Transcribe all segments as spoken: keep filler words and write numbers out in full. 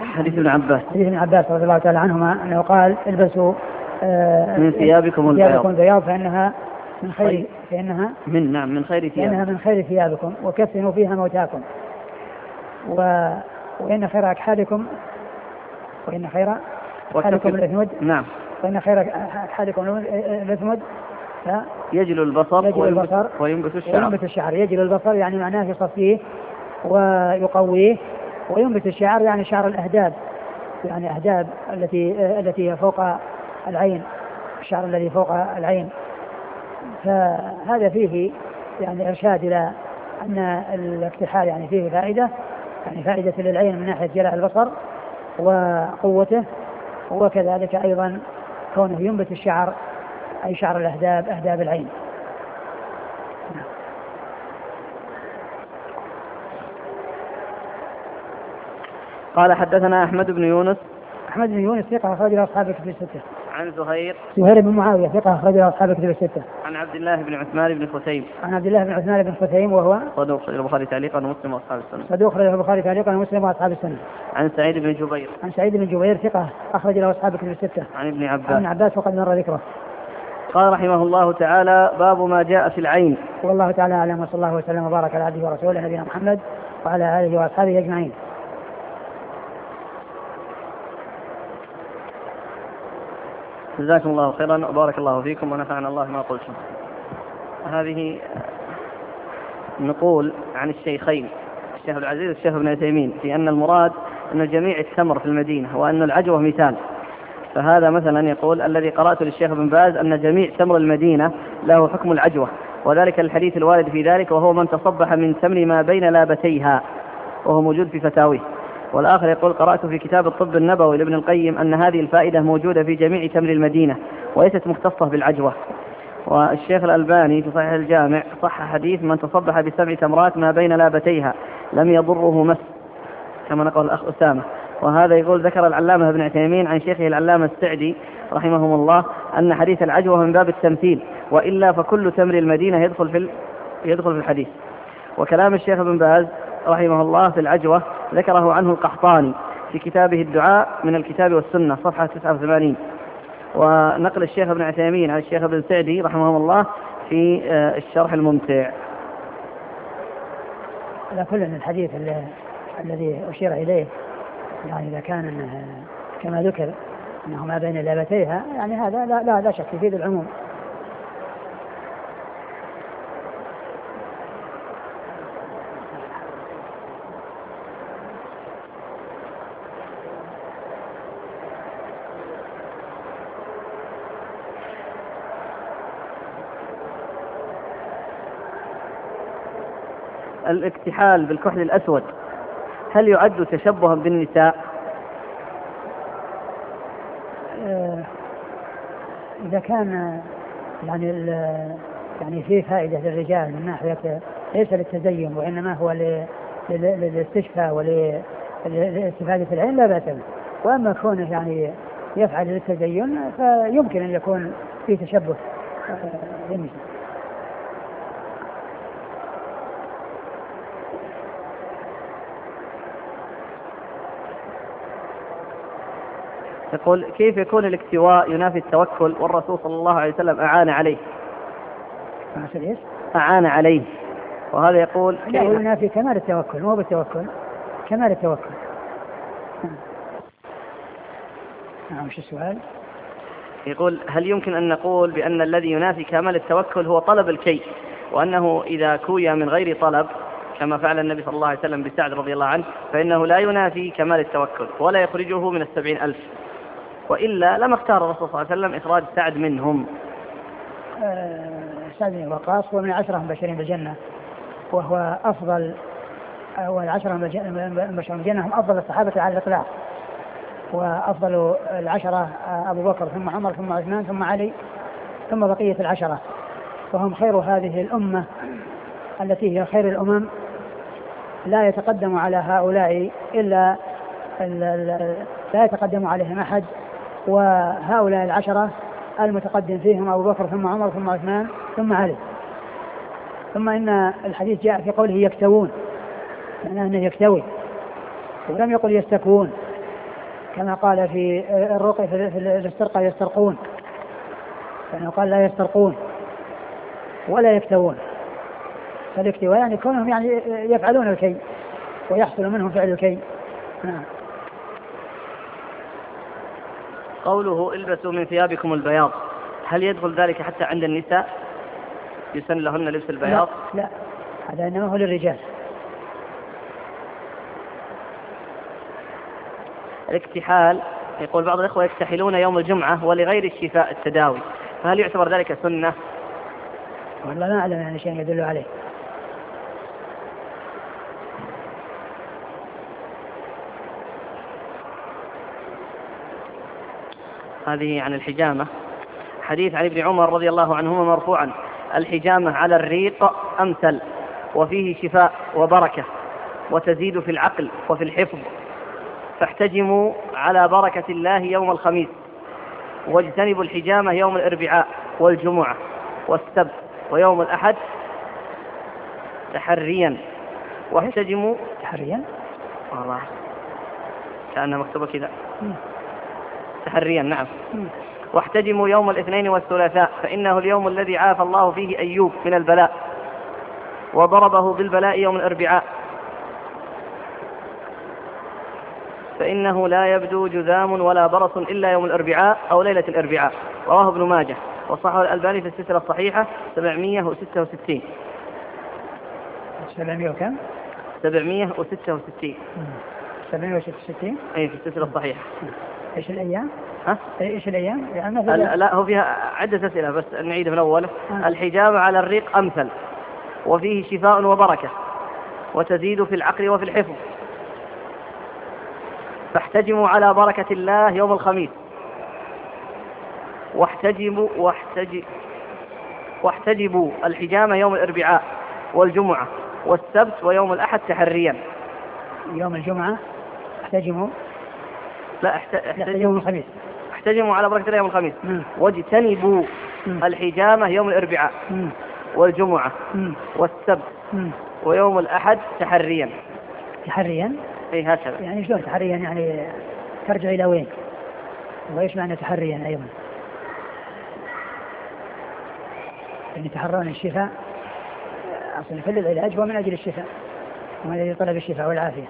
حديث ابن عباس حديث ابن عباس رضي الله تعالى عنهما أنه قال البسوا آه من ثيابكم البياض البياض فإنها من خير فإنها من نعم من خير ثيابكم فإنها من خير ثيابكم وكفنوا فيها موتاكم و... وإن خير أكحادكم وإن خير أكحادكم الأثمد نعم وإن خير أكحادكم الأثمد يجل البصر, يجل البصر وينبت الشعر. وينبت الشعر يجل البصر يعني معناه يصفيه ويقويه، وينبت الشعر يعني شعر الأهداب يعني أهداب التي التي فوق العين، الشعر الذي فوق العين. فهذا فيه يعني إرشاد إلى أن الاكتحال يعني فيه فائدة، يعني فائدة للعين من ناحية جلاء البصر وقوته، وكذلك أيضا كونه ينبت الشعر أي شعر الأهداب أهداب العين. قال حدثنا أحمد بن يونس أحمد بن يونس ثقة أخرج له أصحاب الكتب الستة. عن زهير زهير بن معاوية ثقة أخرج له أصحاب الكتب الستة. عن عبد الله بن عثمان بن خثيم عن عبد الله بن عثمان بن خثيم وهو صدوق أخرجه البخاري تعليقا ومسلم وأصحاب السنة. صدوق أخرجه البخاري تعليقا ومسلم وأصحاب السنة. عن سعيد بن جبير عن سعيد بن جبير ثقة أخرج له أصحاب الكتب الستة. عن ابن عباس عن عباس وقد مر ذكره. قال رحمه الله تعالى: باب ما جاء في العين. والله تعالى أعلم، وصلى الله وسلم وبارك على عبده ورسوله نبينا محمد وعلى آله وأصحابه أجمعين. جزاكم الله خيرا وبارك الله فيكم ونفعنا الله ما قلتم. هذه نقول عن الشيخين الشيخ العزيز والشيخ ابن عثيمين في أن المراد أن جميع التمر في المدينة وأن العجوة مثال. فهذا مثلا يقول: الذي قرأت للشيخ ابن باز أن جميع تمر المدينة له حكم العجوة، وذلك الحديث الوارد في ذلك، وهو من تصبح من تمر ما بين لابتيها، وهو موجود في فتاويه. والآخر يقول: قرأت في كتاب الطب النبوي لابن القيم أن هذه الفائدة موجودة في جميع تمر المدينة وليست مختصة بالعجوة. والشيخ الألباني في صحيح الجامع صح حديث: من تصبح بسبع تمرات ما بين لابتيها لم يضره مس، كما نقول الأخ أسامة. وهذا يقول: ذكر العلامة ابن عثيمين عن شيخه العلامة السعدي رحمهم الله أن حديث العجوة من باب التمثيل، وإلا فكل تمر المدينة يدخل في يدخل في الحديث. وكلام الشيخ ابن باز رحمه الله في العجوة ذكره عنه القحطاني في كتابه الدعاء من الكتاب والسنة صفحة تسعة وثمانين، ونقل الشيخ ابن عثيمين عن الشيخ ابن سعدي رحمه الله في الشرح الممتع. على كل الحديث الذي أشير إليه يعني إذا كان أنه كما ذكر أنه ما بين لابتيها، يعني هذا لا, لا, لا شك يفيد العموم. الاكتحال بالكحل الأسود هل يعد تشبها بالنساء؟ إذا كان يعني يعني فيه فائدة للرجال من ناحية ليس للتزين وإنما هو للاستشفاء ولاستفادة العين لا بأس به. وأما كونه يعني يفعل للتزين فيمكن أن يكون فيه تشبه بالنساء. يقول: كيف يكون الاكتواء ينافي التوكل والرسول صلى الله عليه وسلم أعان عليه؟ أعان عليه، وهذا يقول لا ينافي كمال التوكل، مو بالتوكل، كمال التوكل. نعم. وش السؤال؟ يقول: هل يمكن أن نقول بأن الذي ينافي كمال التوكل هو طلب الكي، وأنه إذا كوي من غير طلب كما فعل النبي صلى الله عليه وسلم بسعد رضي الله عنه فإنه لا ينافي كمال التوكل ولا يخرجه من السبعين ألف، وإلا لما اختار الرسول صلى الله عليه وسلم إخراج سعد منهم؟ آه سعد بن وقاص هو من عشرة مبشرين بالجنة، وهو أفضل، والعشرة مبشرين بالجنة هم أفضل الصحابة على الإطلاق، وأفضل العشرة أبو بكر ثم عمر ثم عثمان ثم علي ثم بقية العشرة، وهم خير هذه الأمة التي هي خير الأمم، لا يتقدم على هؤلاء إلا لا يتقدم عليهم أحد. وهؤلاء العشرة المتقدم فيهم أبو بكر ثم عمر ثم عثمان ثم علي. ثم إن الحديث جاء في قوله يكتوون، معناه أنه يكتوي، ولم يقل يستكوون، كما قال في الرقي في الاسترقاء يسترقون، يعني قال لا يسترقون ولا يكتوون. فالاكتواء يعني كونهم يعني يفعلون الكي ويحصل منهم فعل الكي. نعم. قوله البسوا من ثيابكم البياض، هل يدخل ذلك حتى عند النساء يسن لهن لبس البياض؟ لا, لا. هذا إنما هو للرجال. الاكتحال، يقول بعض الإخوة يكتحلون يوم الجمعة ولغير الشفاء التداوي، فهل يعتبر ذلك سنة؟ والله ما أعلم يعني شيء يدل عليه. هذه عن الحجامة. حديث عن ابن عمر رضي الله عنهما مرفوعا: الحجامة على الريق أمثل وفيه شفاء وبركة وتزيد في العقل وفي الحفظ، فاحتجموا على بركة الله يوم الخميس، واجتنبوا الحجامة يوم الأربعاء والجمعة والسبت ويوم الأحد تحريا. واحتجموا تحريا والله كأنها مكتوبة كذا تحريا. نعم. واحتجموا يوم الاثنين والثلاثاء، فإنه اليوم الذي عافى الله فيه أيوب من البلاء وضربه بالبلاء يوم الأربعاء، فإنه لا يبدو جذام ولا برص إلا يوم الأربعاء أو ليلة الأربعاء. رواه ابن ماجه وصححه الألباني في السلسلة الصحيحة سبعمائة وستة وستين. سبعمائة وكم؟ سبعمائة وستة وستين. سبعمائة وستة وستين. أي في السلسلة الصحيحة. إيش الأيام؟ ها؟ إيش الأيام؟ يعني لا, لا هو فيها عدة أسئلة بس نعيد من أوله. آه. الحجامة على الريق أمثل وفيه شفاء وبركة وتزيد في العقل وفي الحفظ، فاحتجموا على بركة الله يوم الخميس، واحتجبوا واحتج... واحتجبوا الحجامة يوم الأربعاء والجمعة والسبت ويوم الأحد تحريا. يوم الجمعة احتجموا لا احت... احتجموا يوم الخميس، احتجموا على بركة الله يوم الخميس. م. واجتنبوا م. الحجامة يوم الأربعاء م. والجمعة م. والسبت م. ويوم الأحد تحريا. تحريا؟ اي هكذا. يعني شلون تحريا؟ يعني ترجع إلى وين؟ وإيش معنى تحريا أيضا؟ يعني تحرون الشفاء أصلا كل العلاج هو من أجل الشفاء ومن أجل طلب الشفاء والعافية.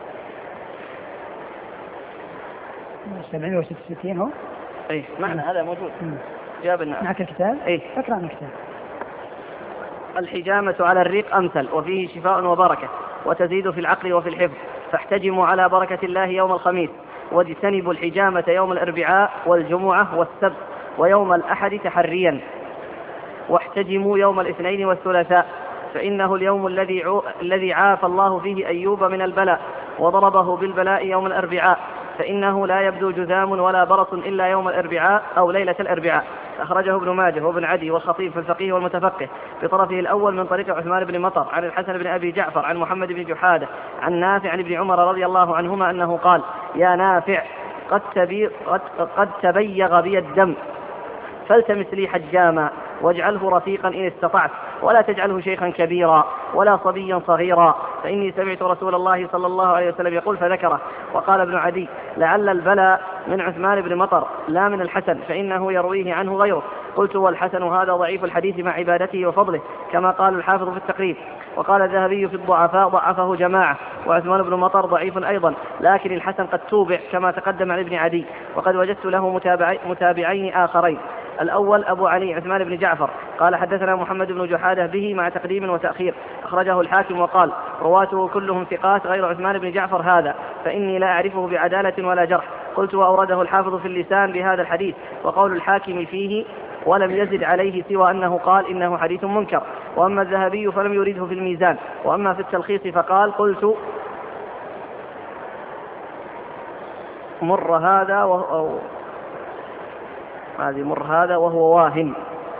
سبعمائة وستة وستين هو؟ اي معنى هذا موجود. جاب الناس. معك الكتاب؟ اي اقرأ من الكتاب. الحجامة على الريق أمثل وفيه شفاء وبركة وتزيد في العقل وفي الحفظ، فاحتجموا على بركة الله يوم الخميس، واجتنبوا الحجامة يوم الأربعاء والجمعة والسبت ويوم الأحد تحريا، واحتجموا يوم الاثنين والثلاثاء، فإنه اليوم الذي عو... الذي عافى الله فيه أيوب من البلاء وضربه بالبلاء يوم الأربعاء، فإنه لا يبدو جذام ولا برص إلا يوم الأربعاء أو ليلة الأربعاء. أخرجه ابن ماجه وابن عدي والخطيب في الفقيه والمتفقه بطرفه الأول من طريق عثمان بن مطر عن الحسن بن أبي جعفر عن محمد بن جحادة عن نافع عن ابن عمر رضي الله عنهما أنه قال: يا نافع قد, تبي... قد... قد تبيغ بي الدم فالتمس لي حجاما واجعله رفيقا إن استطعت، ولا تجعله شيخا كبيرا ولا صبيا صغيرا، فإني سمعت رسول الله صلى الله عليه وسلم يقول فذكره. وقال ابن عدي: لعل البلاء من عثمان بن مطر لا من الحسن، فإنه يرويه عنه غيره. قلت: والحسن هذا ضعيف الحديث مع عبادته وفضله، كما قال الحافظ في التقريب. وقال الذهبي في الضعفاء: ضعفه جماعة، وعثمان بن مطر ضعيف أيضا، لكن الحسن قد توبع كما تقدم عن ابن عدي. وقد وجدت له متابعي متابعين آخرين: الأول أبو علي عثمان بن جعفر قال حدثنا محمد بن جحادة به مع تقديم وتأخير، أخرجه الحاكم وقال: رواته كلهم ثقات غير عثمان بن جعفر هذا، فإني لا أعرفه بعدالة ولا جرح. قلت: وأورده الحافظ في اللسان بهذا الحديث. وقول الحاكم فيه ولم يزد عليه سوى أنه قال إنه حديث منكر. وأما الذهبي فلم يريده في الميزان. وأما في التلخيص فقال: قلت مر هذا وهو هذه مر هذا وهو واهن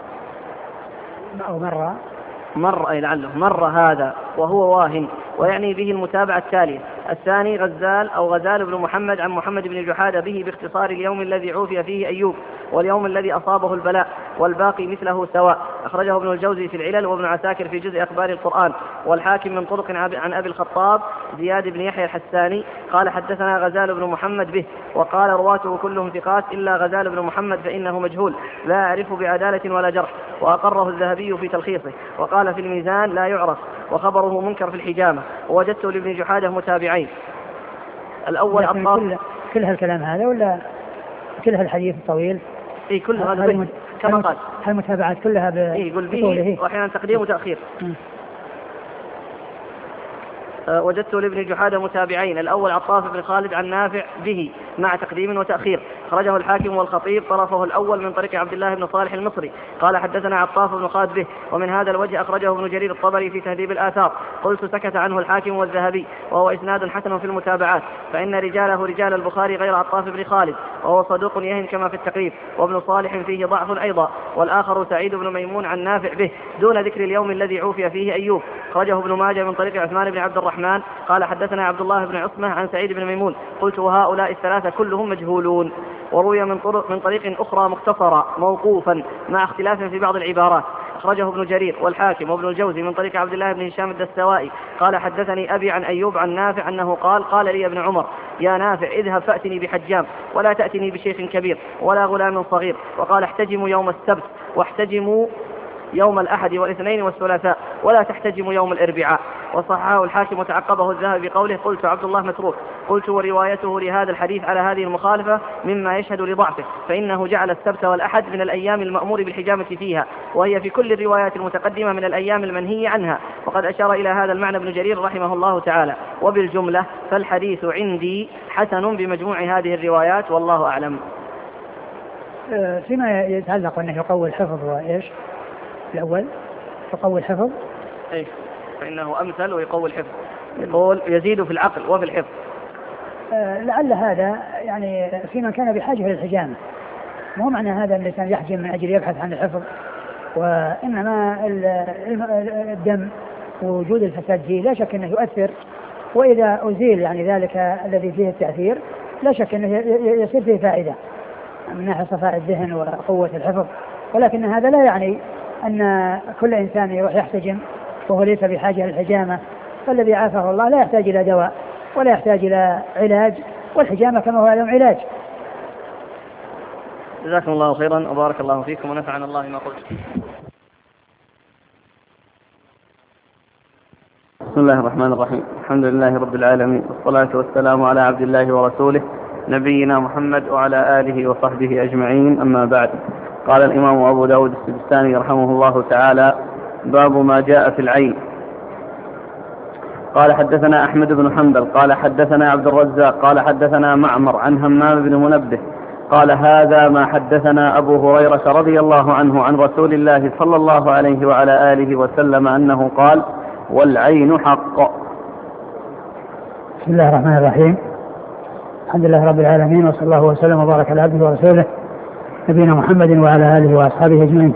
أو مرة مر أي لعله مر هذا وهو واهن، ويعني به المتابعة التالية: الثاني غزال أو غزال بن محمد عن محمد بن جحادة به باختصار اليوم الذي عوفي فيه أيوب واليوم الذي أصابه البلاء، والباقي مثله سواء. أخرجه ابن الجوزي في العلل وابن عساكر في جزء أخبار القرآن، والحاكم من طرق عن أبي الخطاب زياد بن يحيى الحساني قال حدثنا غزال بن محمد به، وقال رواته كلهم ثقات إلا غزال بن محمد فإنه مجهول لا أعرف بعدالة ولا جرح، وأقره الذهبي في تلخيصه، وقال في الميزان لا يعرف وخبره منكر في الحجامة. ووجدت لابن جحادة متابعين. الأول كل, كل هالكلام هذا ولا كل هالحديث الطويل؟ إيه كل هذا كما قال هالمتابعات كلها ب... إيه يقول به وأحيانا تقديم وتأخير. م. وجدت لابن جحادة متابعين. الأول عطاف بن خالد عن نافع به مع تقديم وتأخير. خرجه الحاكم والخطيب طرفه الأول من طريق عبد الله بن صالح المصري قال حدثنا عطاف بن خالد به، ومن هذا الوجه أخرجه ابن جرير الطبري في تهذيب الآثار. قلت سكت عنه الحاكم والذهبي، وهو إسناد حسن في المتابعات، فإن رجاله رجال البخاري غير عطاف بن خالد، وهو صدوق يهن كما في التقريب، وابن صالح فيه ضعف أيضا، والآخر سعيد بن ميمون عن نافع به دون ذكر اليوم الذي عوفي فيه أيوب. خرجه ابن ماجه من طريق عثمان بن عبد الرحمن قال حدثنا عبد الله بن عصمة عن سعيد بن ميمون. قلت وهؤلاء الثلاثة كلهم مجهولون. وروي من طرق, من طريق أخرى مختصرة موقوفا مع اختلاف في بعض العبارات. أخرجه ابن جرير والحاكم وابن الجوزي من طريق عبد الله بن هشام الدستوائي قال حدثني أبي عن أيوب عن نافع أنه قال قال لي ابن عمر يا نافع اذهب فأتني بحجام ولا تأتني بشيخ كبير ولا غلام صغير، وقال احتجموا يوم السبت واحتجموا يوم الأحد والاثنين والثلاثاء ولا تحتجموا يوم الأربعاء. وصححه الحاكم وتعقبه الذهبي بقوله قلت عبد الله متروك. قلت وروايته لهذا الحديث على هذه المخالفة مما يشهد لضعفه، فإنه جعل السبت والأحد من الأيام المأمور بالحجامة فيها، وهي في كل الروايات المتقدمة من الأيام المنهي عنها، وقد أشار إلى هذا المعنى ابن جرير رحمه الله تعالى. وبالجملة فالحديث عندي حسن بمجموع هذه الروايات والله أعلم. فيما يتعلق أنه يقوي الحفظ وإيش الأول يقوي الحفظ أي فإنه أمثل ويقوي الحفظ، يقول يزيد في العقل وفي الحفظ. آه لعل هذا يعني في من كان بحاجة للحجامة، مو معنى هذا أن الإنسان يحجم من أجل يبحث عن الحفظ، وإنما الدم ووجود الفساد فيه لا شك أنه يؤثر، وإذا أزيل يعني ذلك الذي فيه التأثير لا شك أنه يصير فيه فائدة من ناحية صفاء الذهن وقوة الحفظ، ولكن هذا لا يعني أن كل إنسان يروح يحتجم وهو ليس بحاجة للحجامة. فالذي عافاه الله لا يحتاج إلى دواء ولا يحتاج إلى علاج، والحجامة كما هو لهم علاج. جزاكم الله خيرا وبارك الله فيكم ونفعنا الله ما قلت. بسم الله الرحمن الرحيم. الحمد لله رب العالمين، والصلاة والسلام على عبد الله ورسوله نبينا محمد وعلى آله وصحبه أجمعين، أما بعد. قال الإمام أبو داود السجستاني رحمه الله تعالى: باب ما جاء في العين. قال حدثنا أحمد بن حنبل قال حدثنا عبد الرزاق قال حدثنا معمر عن همام بن منبه قال هذا ما حدثنا أبو هريرة رضي الله عنه عن رسول الله صلى الله عليه وعلى آله وسلم أنه قال: والعين حق. بسم الله الرحمن الرحيم. الحمد لله رب العالمين، وصلى الله وسلم وبارك على عبده ورسوله نبينا محمد وعلى آله وأصحابه أجمعين.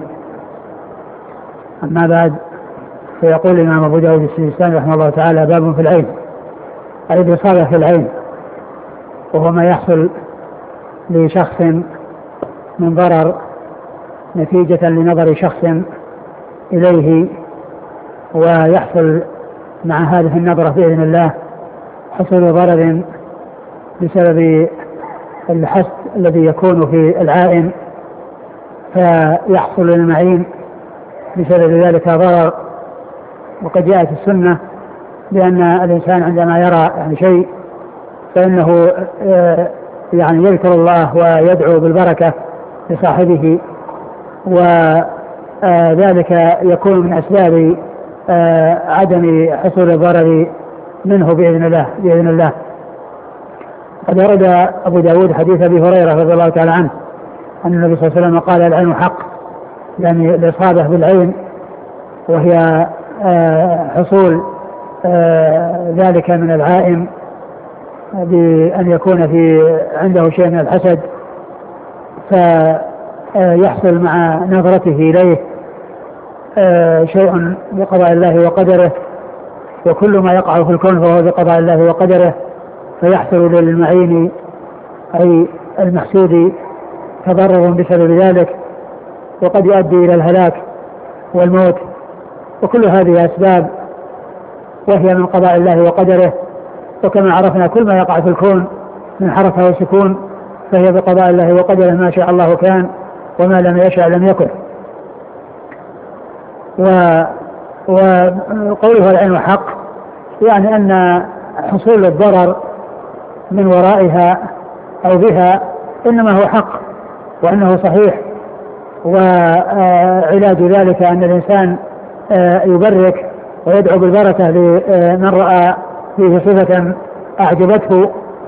أما بعد، فيقول الإمام أبو داود السجستاني رحمه الله تعالى: باب في العين، أي الإصابة في العين، وهو ما يحصل لشخص من ضرر نتيجة لنظر شخص إليه، ويحصل مع هذه النظرة بإذن الله حصول ضرر بسبب الحسد الذي يكون في العائن، فيحصل للمعين بسبب ذلك ضرر. وقد جاءت السنة بأن الإنسان عندما يرى يعني شيء فإنه يعني يذكر الله ويدعو بالبركة لصاحبه، وذلك يكون من أسباب عدم حصول الضرر منه بإذن الله بإذن الله. قد ورد أبو داود حديث أبي هريرة رضي الله تعالى عنه أن النبي صلى الله عليه وسلم قال: العين حق، يعني الإصابة بالعين، وهي حصول ذلك من العائن بأن يكون في عنده شيء من الحسد، فيحصل مع نظرته إليه شيء بقضاء الله وقدره، وكل ما يقع في الكون فهو بقضاء الله وقدره، فيحصل للمعين أي المحسود تضرر بسبب ذلك، وقد يؤدي إلى الهلاك والموت، وكل هذه أسباب وهي من قضاء الله وقدره. وكما عرفنا كل ما يقع في الكون من حركة وسكون فهي بقضاء الله وقدره، ما شاء الله كان وما لم يشاء لم يكن. وقوله العين حق يعني أن حصول الضرر من ورائها أو بها إنما هو حق وأنه صحيح، وعلاج ذلك أن الإنسان يبرك ويدعو بالبركة لمن رأى فيه صفة أعجبته.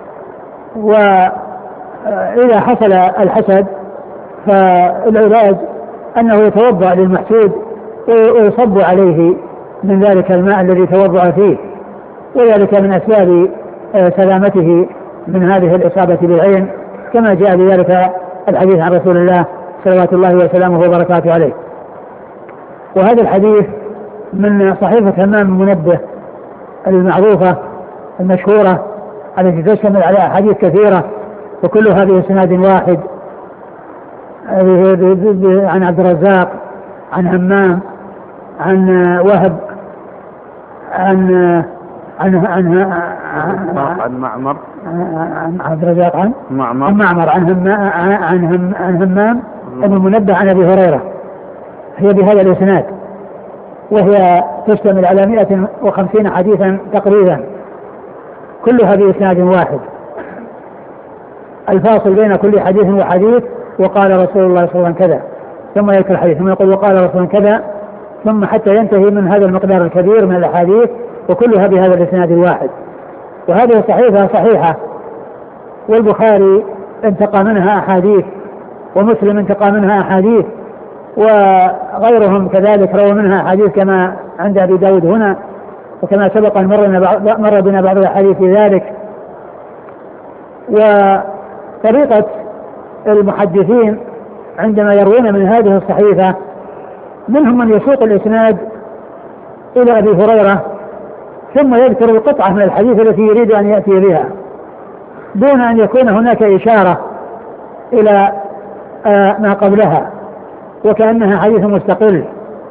وإذا حصل الحسد فالعلاج أنه يتوضأ للمحسود ويصب عليه من ذلك الماء الذي توضأ فيه، وذلك من أسباب سلامته من هذه الإصابة بالعين، كما جاء بذلك الحديث عن رسول الله صلوات الله وسلامه وبركاته عليه. وهذا الحديث من صحيفة همام المنبه المعروفة المشهورة التي تشتمل على أحاديث كثيرة وكلها بإسناد واحد عن عبد الرزاق عن همام عن وهب عن عن عن عن معمر عن عبد الرزاق عن معمر عن معمر عن همام عن عن همام ابن المنبه عن أبي هريرة، هي بهذا الإسناد، وهي تشتمل على مئة وخمسين حديثا تقريبا كلها بإسناد واحد. الفاصل بين كل حديث وحديث وقال رسول الله صلى الله عليه وسلم كذا، ثم يذكر الحديث ثم يقول وقال رسول الله كذا، ثم حتى ينتهي من هذا المقدار الكبير من الأحاديث وكلها بهذا الإسناد الواحد. وهذه صحيفة صحيحة، والبخاري انتقى منها أحاديث ومسلم انتقى منها أحاديث وغيرهم كذلك روى منها أحاديث كما عند أبي داود هنا، وكما سبق أن مر بنا بعض الأحاديث في ذلك. وطريقة المحدثين عندما يروون من هذه الصحيفة منهم من يسوق الإسناد إلى أبي هريرة ثم يذكر القطعة من الحديث التي يريد أن يأتي بها دون أن يكون هناك إشارة إلى ما قبلها وكأنها حديث مستقل،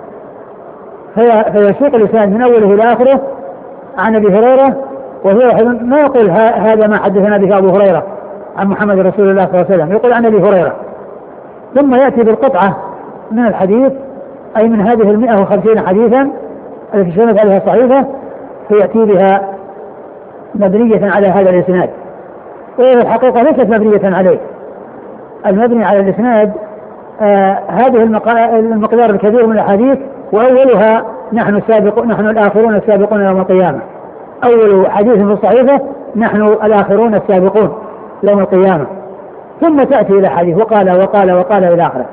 فيسوق الإسناد من أوله إلى آخره عن أبي هريرة، وهو ما يقول هذا ما حدثنا به أبو هريرة عن محمد رسول الله صلى الله عليه وسلم، يقول عن أبي هريرة، ثم يأتي بالقطعة من الحديث أي من هذه المئة وخمسين حديثا التي شملت عليها الصحيفة، فيأتي بها مبنية على هذا الإسناد. وهي الحقيقة ليست مبنية عليه، المبني على الإسناد آه هذه المقدار الكبير من الحديث، وأولها نحن السابقون نحن الآخرون السابقون يوم القيامة. أول حديث في الصحيفة نحن الآخرون السابقون يوم القيامة، ثم تأتي إلى حديث وقال وقال وقال إلى آخره.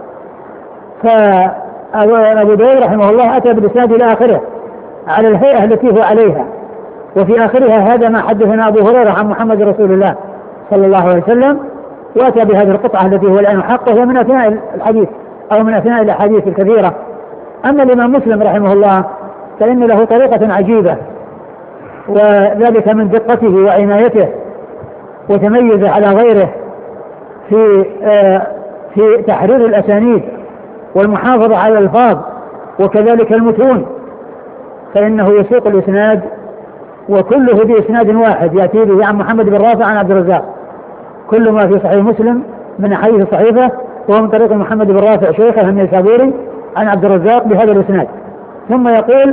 فأبو داود رحمه الله أتى بالإسناد إلى آخره على الهيئة التي هو عليها، وفي آخرها هذا ما حدثنا أبو هريرة عن محمد رسول الله صلى الله عليه وسلم، وأتى بهذه القطعة التي هو الآن حقه، وهي من أثناء الحديث أو من أثناء الأحاديث الكثيرة. أما الإمام مسلم رحمه الله فإن له طريقة عجيبة، وذلك من دقته وعنايته وتميز على غيره في آه في تحرير الأسانيد والمحافظة على الألفاظ وكذلك المتون، فإنه يسوق الإسناد وكله بإسناد واحد يأتي به عن محمد بن رافع عن عبد الرزاق، كل ما في صحيح مسلم من أحاديث الصحيفة وهو من طريق محمد بن رافع شيخه النيسابوري عن عبد الرزاق بهذا الإسناد، ثم يقول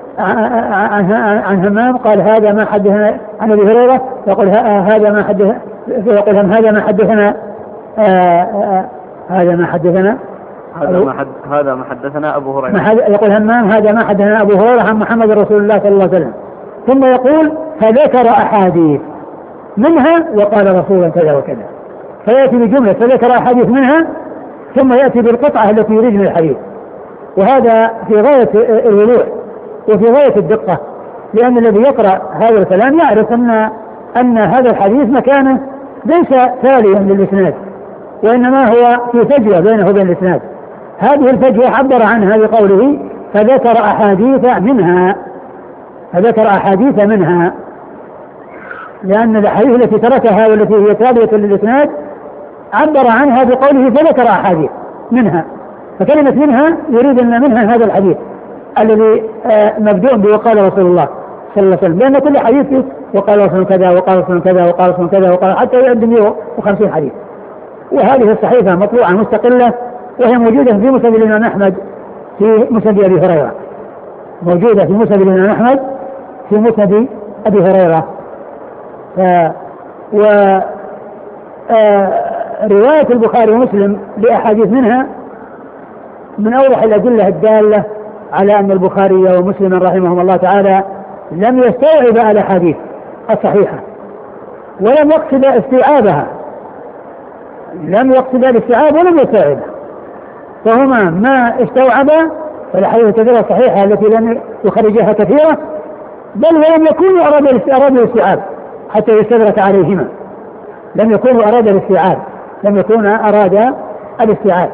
عن همام قال هذا ما حدثنا عن أبي هريرة، يقول هذا ما حدث يقول هذا ما حدثنا هذا ما حدثنا هذا ما حد هذا ما حدثنا أبو هريرة، يقول همام هذا ما حدثنا أبو هريرة عن محمد رسول الله صلى الله عليه وسلم، ثم يقول فذكر أحاديث منها وقال رسولا كذا وكذا، فيأتي بجملة فذكر أحاديث منها ثم يأتي بالقطعة التي يريد من الحديث، وهذا في غاية الوضوح وفي غاية الدقة، لأن الذي يقرأ هذا الكلام يعرف أن أن هذا الحديث مكانه ليس تاليا للإسناد، وإنما هو في فجوة بينه وبين الإسناد. هذه الفجوة عبر عنها بقوله فذكر أحاديث منها، فذكر أحاديث منها، لأن الأحاديث التي تركها والتي هي تابعة للإسناد عبر عنها بقوله فذكر أحاديث منها، فكلمة منها يريد أن منها هذا الحديث الذي مبدوء به وقال رسول الله صلى الله عليه وسلم، لأن كل حديث وقال رسول كذا وقال رسول كذا وقال رسول كذا وقال حتى يعد مئة وخمسين حديث. وهذه الصحيفة مطبوعة مستقلة وهي موجودة في مسند الإمام أحمد في مسند أبي هريرة، موجودة في مسند الإمام أحمد في مسند أبي هريرة. ف... و آه... رواية البخاري ومسلم لأحاديث منها من أوضح الأدلة الدالة على أن البخاري ومسلم رحمهم الله تعالى لم يستوعب الأحاديث الصحيحة ولم يقصد استيعابها، لم يقصد الاستيعاب ولم يستوعبها، فهما ما استوعبا فالأحاديث الكثيرة الصحيحة التي لم يخرجها كثيرة، بل ولم يكونوا أراد الاستيعاب حتى يستدرك عليهما، لم يكونوا أراد الاستيعاب لم يكونوا أراد الاستيعاب.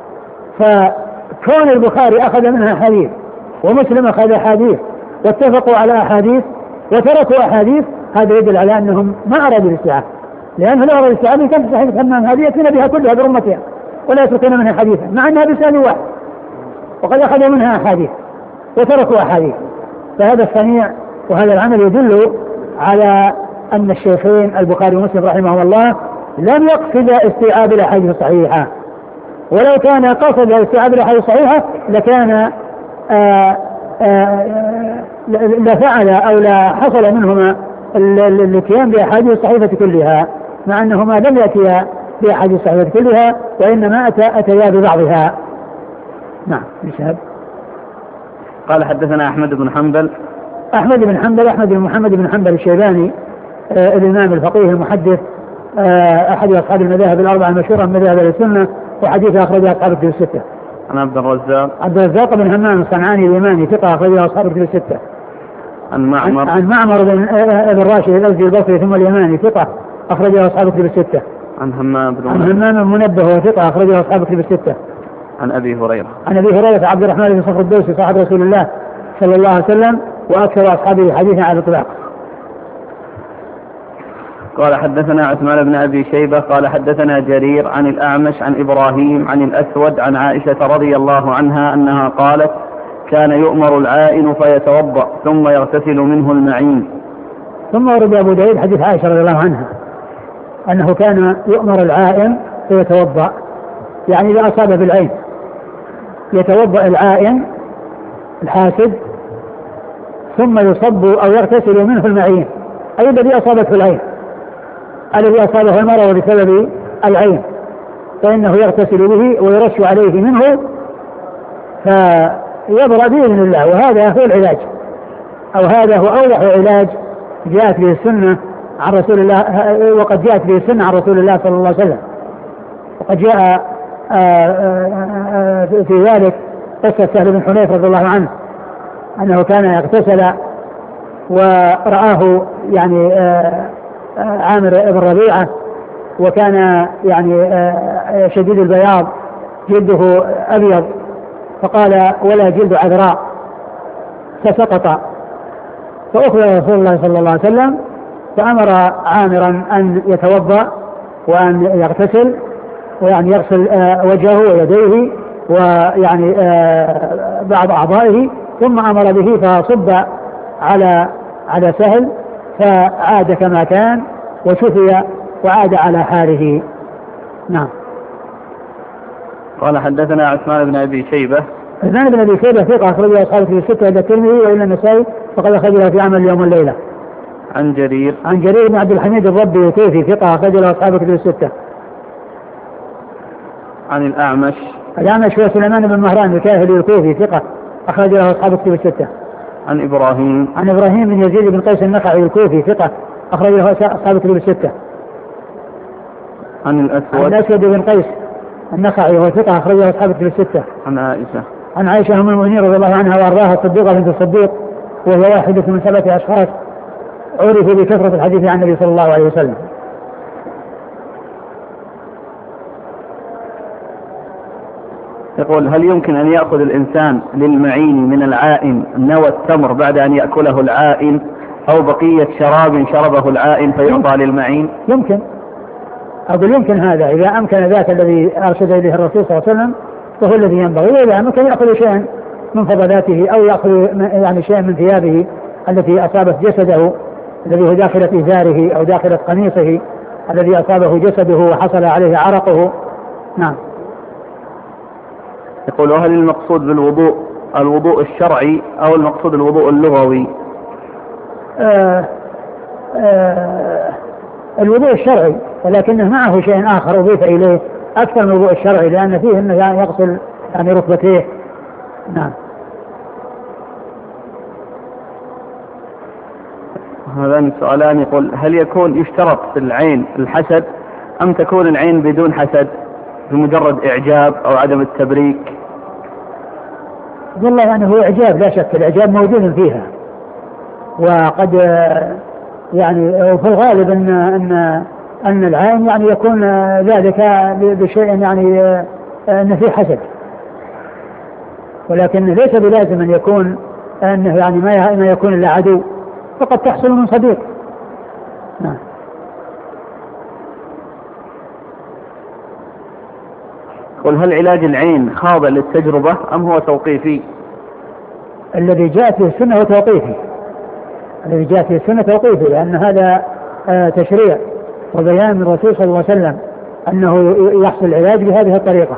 فكون البخاري أخذ منها حديث ومسلم أخذ حديث واتفقوا على أحاديث وتركوا أحاديث، هذا يدل على أنهم ما أرادوا الاستيعاب، لأنه لو أراد الاستيعاب كان في صحيفة همام هذه يأتون بها كلها برمتها ولا يتركون منها حديثا، مع أنها بسند واحد وقد أخذوا منها أحاديث وتركوا أحاديث. فهذا الصنيع وهذا العمل يدل على أن الشيخين البخاري ومسلم رحمه الله لم يقصد استيعاب الأحاديث الصحيحة، ولو كان قصد استيعاب الأحاديث الصحيحة لكان آآ آآ لفعل أو لا حصل منهما الاتيان بأحاديث الصحيحة كلها، مع أنهما لم يأتيا بأحاديث الصحيحة كلها وإنما أتى أتيا ببعضها. نعم. نشهد. قال حدثنا أحمد بن حنبل. أحمد بن حنبل أحمد بن محمد بن حنبل الشيباني آه الإمام الفقيه المحدث آه أحد أصحاب المذاهب الأربعة المشهورة من مذاهب السنة، وحديث أخرجه أصحاب الكتب الستة. عن عبد الرزاق. عبد الرزاق بن همام الصنعاني اليماني ثقة أخرجه أصحاب الكتب الستة. عن معمر. عن معمر بن آه بن راشد الأزدي البصري ثم اليماني ثقة أخرجه أصحاب الكتب الستة. عن همام بن عن همام المنبه وثقة أخرجه أصحاب الكتب الستة. عن أبي هريرة. عن أبي هريرة عبد الرحمن بن صخر الدوسي صاحب رسول الله صلى الله عليه وسلم وأكثر أصحابه حديثا على الإطلاق. قال حدثنا عثمان بن أبي شيبة قال حدثنا جرير عن الأعمش عن إبراهيم عن الأسود عن عائشة رضي الله عنها أنها قالت كان يؤمر العائن فيتوضأ ثم يغتسل منه المعين. ثم ورد أبو داود حديث عائشة رضي الله عنها أنه كان يؤمر العائن فيتوضأ، يعني إذا أصاب بالعين يتوضأ العائن الحاسد ثم يصب أو يغتسل منه المعين، أي الذي أصابته العين، الذي أصابه المرض بسبب العين، فإنه يغتسل به ويرش عليه منه فيبرأ بإذن الله. وهذا هو العلاج، أو هذا هو أوضح علاج جاءت به السنة عن رسول الله، وقد جاءت به السنة عن رسول الله صلى الله عليه وسلم. وقد جاء في ذلك قصة سهل بن حنيف رضي الله عنه أنه كان يغتسل ورآه يعني عامر بن ربيعة وكان يعني شديد البياض جلده أبيض، فقال ولا جلد عذراء، فسقط، فأخبر رسول الله صلى الله عليه وسلم فأمر عامرا أن يتوضأ وأن يغتسل ويعني يغسل وجهه ويديه ويعني بعض أعضائه، ثم أمر به فصب على على سهل فعاد كما كان وشفي وعاد على حاله. نعم. قال حدثنا عثمان بن أبي شيبة. عثمان بن أبي شيبة ثقة أخرجه أصحاب في الستة إلى الترمذي وإلى النسائي فقد أخرجه في عمل اليوم والليلة. عن جرير. عن جرير بن عبد الحميد الربي الكوفي ثقة أخرجه أصحاب في الستة. عن الأعمش. الأعمش هو سليمان بن مهران الكاهلي الكوفي ثقة أخرج له أصحاب الكتب الستة. عن إبراهيم. عن إبراهيم بن يزيد بن قيس النخعي الكوفي ثقة أخرج له أصحاب الكتب الستة. عن الأسود. عن الأسود بن قيس النخعي وهو ثقة أخرج له أصحاب الكتب الستة. عن عائشة. عن عائشة أم المؤمنين رضي الله عنها وأرضاها الصديقة بنت الصديق وهي واحدة من سبعة أشخاص عرفوا بكثرة الحديث عن النبي صلى الله عليه وسلم. يقول هل يمكن أن يأخذ الإنسان للمعين من العائن نوى التمر بعد أن يأكله العائن أو بقية شراب شربه العائن فيعطى للمعين؟ يمكن، أقول يمكن هذا إذا أمكن ذاك الذي أرشد إليه الرسول صلى الله عليه وسلم وهو الذي ينبغي، وإذا أمكن يأخذ شيئا من فضلاته أو يأخذ يعني شيئا من ثيابه التي أصابت جسده الذي هو داخلة إزاره أو داخلة قميصه الذي أصابه جسده وحصل عليه عرقه. نعم. يقول هل المقصود بالوضوء الوضوء الشرعي أو المقصود الوضوء اللغوي؟ آه آه الوضوء الشرعي، ولكنه معه شيء آخر أضيف إليه أكثر من الوضوء الشرعي لأن فيه أنه يغسل يعني ركبتيه. نعم. هذان سؤالان. يقول هل يكون يشترط في العين الحسد أم تكون العين بدون حسد بمجرد إعجاب أو عدم التبريك؟ والله يعني هو إعجاب لا شك، الإعجاب موجود فيها، وقد يعني في الغالب أن أن أن العين يعني يكون ذلك بشيء يعني أن فيه حسد، ولكن ليس بلازم أن يكون أنه يعني ما يكون إلا عدو، فقد تحصل من صديق. نعم. قل هل علاج العين خاضع للتجربة أم هو توقيفي؟ الذي جاء في السنة هو توقيفي، الذي جاء في السنة توقيفي، لأن هذا آه تشريع وبيان من الرسول صلى الله عليه وسلم أنه يحصل العلاج بهذه الطريقة.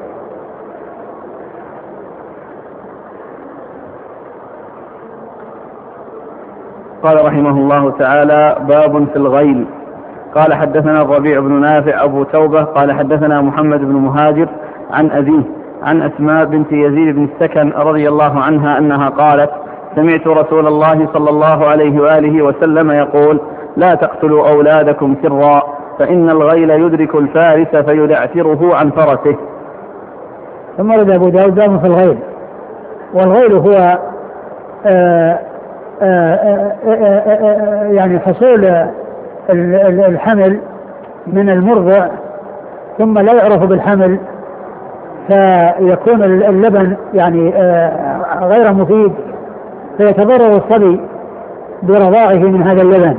قال رحمه الله تعالى باب في الغيل. قال حدثنا الربيع بن نافع أبو توبة قال حدثنا محمد بن مهاجر عن أبيه عن أسماء بنت يزيد بن السكن رضي الله عنها أنها قالت سمعت رسول الله صلى الله عليه وآله وسلم يقول لا تقتلوا أولادكم سرا فإن الغيل يدرك الفارس فيدعثره عن فرسه. ثم رد أبو داود باب في الغيل. والغيل هو آآ آآ آآ يعني حصول الحمل من المرضع ثم لا يعرف بالحمل فيكون اللبن يعني غير مفيد فيتضرر الصبي برضاعه من هذا اللبن،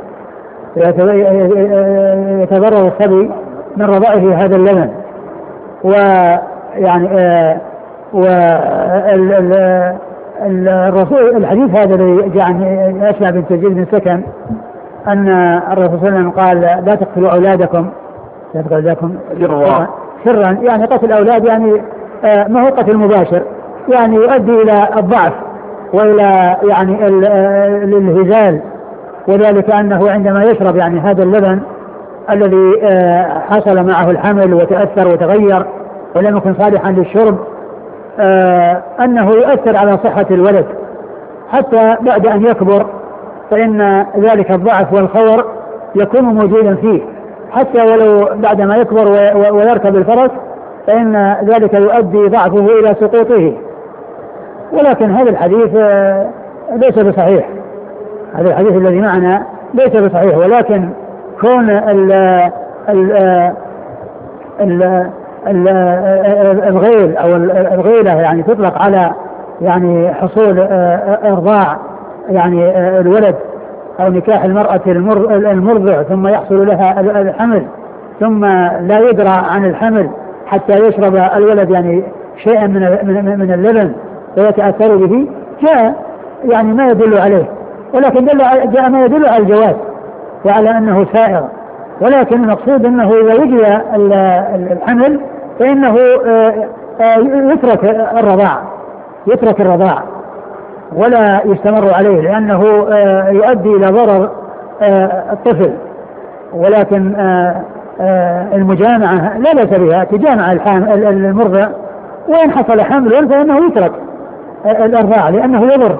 يتضرر الصبي من رضاعه هذا اللبن. ويعني والرسول الحديث هذا الذي جاء عن أسماء بنت يزيد بن السكن أن الرسول صلى الله عليه وسلم قال لا تقتلوا أولادكم لا تقتلوا أولادكم سرا سرا، يعني قتل الأولاد يعني ما هو قتل مباشر، يعني يؤدي إلى الضعف وإلى يعني الهزال، وذلك أنه عندما يشرب يعني هذا اللبن الذي حصل معه الحمل وتأثر وتغير ولم يكن صالحا للشرب أنه يؤثر على صحة الولد حتى بعد أن يكبر، فإن ذلك الضعف والخور يكون موجودا فيه حتى ولو بعد ما يكبر ويركب الفرس فإن ذلك يؤدي ضعفه إلى سقوطه. ولكن هذا الحديث ليس بصحيح، هذا الحديث الذي معنا ليس بصحيح، ولكن كون ال ال ال الغيل أو الغيلة يعني تطلق على يعني حصول إرضاع يعني الولد أو نكاح المرأة المرضع ثم يحصل لها الحمل ثم لا يدرى عن الحمل حتى يشرب الولد يعني شيئا من من اللبن ويتأثر به، جاء يعني ما يدل عليه، ولكن جاء ما يدل على الجواز وعلى أنه سائغ. ولكن المقصود أنه إذا وجد الحمل فإنه يترك الرضاع يترك الرضاع ولا يستمر عليه، لأنه يؤدي إلى ضرر الطفل. ولكن المجامعة لا بأس بها، تجامع المرضع وإن حصل حمل فإنه يترك الإرضاع لأنه يضر،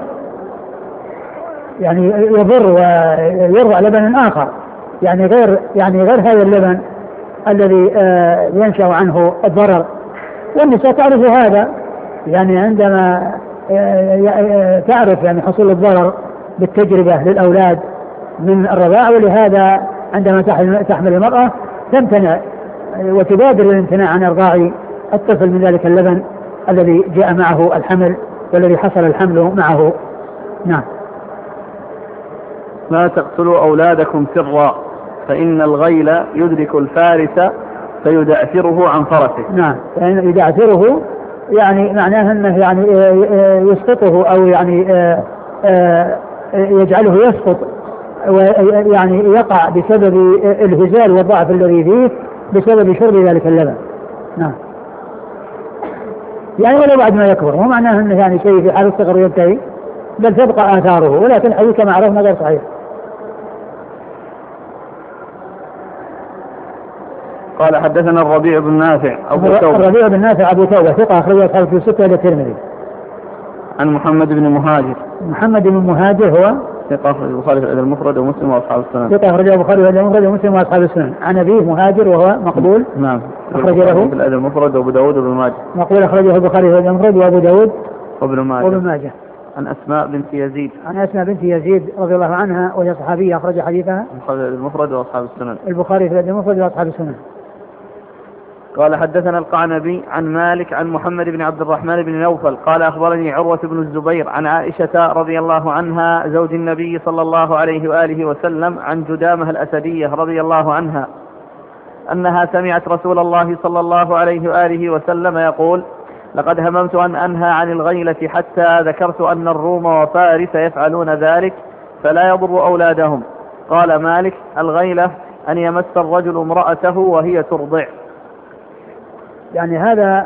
يعني يضر ويرضع لبن آخر يعني غير يعني غير هذا اللبن الذي ينشأ عنه الضرر. والنساء تعرف هذا، يعني عندما تعرف يعني حصول الضرر بالتجربة للأولاد من الرضاع، ولهذا عندما تحمل المرأة تمتنع وتبادر الامتناع عن إرضاع الطفل من ذلك اللبن الذي جاء معه الحمل والذي حصل الحمل معه. نعم. لا تقتلوا أولادكم سرا فإن الغيل يدرك الفارس فيدعثره عن فرسه. نعم، فإن يدعثره يعني معناه أنه يعني يسقطه أو يعني يجعله يسقط ويعني يقع بسبب الهزال والضعف الذي فيه بسبب شرب ذلك اللبن. نعم. يعني ولو بعد ما يكبر، هو معناه أنه يعني شيء في حال الصغر ينتهي، بل تبقى آثاره، ولكن الحديث كما عرفنا غير صحيح. قال حدثنا الربيع بن نافع أبو توبة. الربيع بن نافع أبو توبة ثقة أخرجه أصحاب الكتب الستة إلى الترمذي. عن محمد بن مهاجر. محمد بن مهاجر هو ثقة أخرجه البخاري في الأدب المفرد ومسلم وأصحاب السنن. ثقة أخرجه البخاري في الأدب المفرد ومسلم وأصحاب السنن. عن أبيه مهاجر وهو مقبول. نعم. أخرج له في الأدب المفرد وأبو داود وابن ماجه. مقبول أخرجه البخاري في الأدب المفرد وأبو داود وابن ماجه. وابن ماجه. عن أسماء بنت يزيد. عن أسماء بنت يزيد رضي الله عنها وهي صحابية أخرج حديثها البخاري المفرد وأصحاب السنن. البخاري في الأدب المفرد وأصحاب السنن. قال حدثنا القعنبي عن مالك عن محمد بن عبد الرحمن بن نوفل قال أخبرني عروة بن الزبير عن عائشة رضي الله عنها زوج النبي صلى الله عليه وآله وسلم عن جدامة الأسدية رضي الله عنها أنها سمعت رسول الله صلى الله عليه وآله وسلم يقول: لقد هممت أن أنهى عن الغيلة حتى ذكرت أن الروم وفارس يفعلون ذلك فلا يضر أولادهم. قال مالك: الغيلة أن يمس الرجل امرأته وهي ترضع. يعني هذا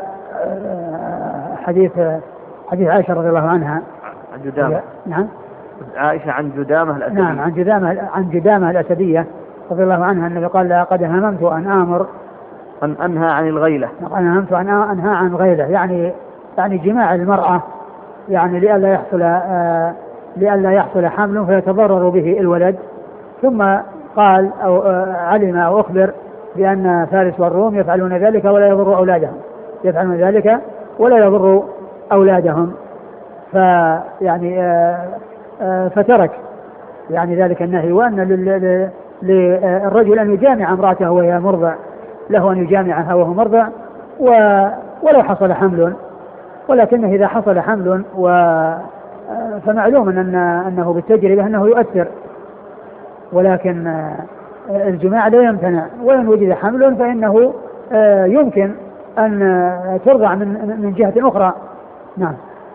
حديث حديث عائشة رضي الله عنها عن جدامة. نعم. عائشة عن جدامة الأسدية. نعم، عن جدامة عن جدامة الأسدية رضي الله عنها أنه قال: لقد هممت أن آمر أن أنهى عن الغيلة. أنا هممت أن أنهى عن الغيلة، يعني يعني جماع المرأة، يعني لئلا يحصل آه لئلا يحصل حمل فيتضرر به الولد. ثم قال أو آه علم أو أخبر بأن فارس والروم يفعلون ذلك ولا يضر أولادهم يفعلون ذلك ولا يضر أولادهم فيعني آه آه فترك يعني ذلك النهي، وأن للرجل أن يجامع امرأته وهي مرضع، له أن يجامعها وهو مرضع ولو حصل حمل، ولكنه إذا حصل حمل و فمعلوم أن أنه بالتجربة أنه يؤثر، ولكن الجماع لا يمتنع، وإن وجد حمل فإنه يمكن أن ترضع من من جهة أخرى. نعم.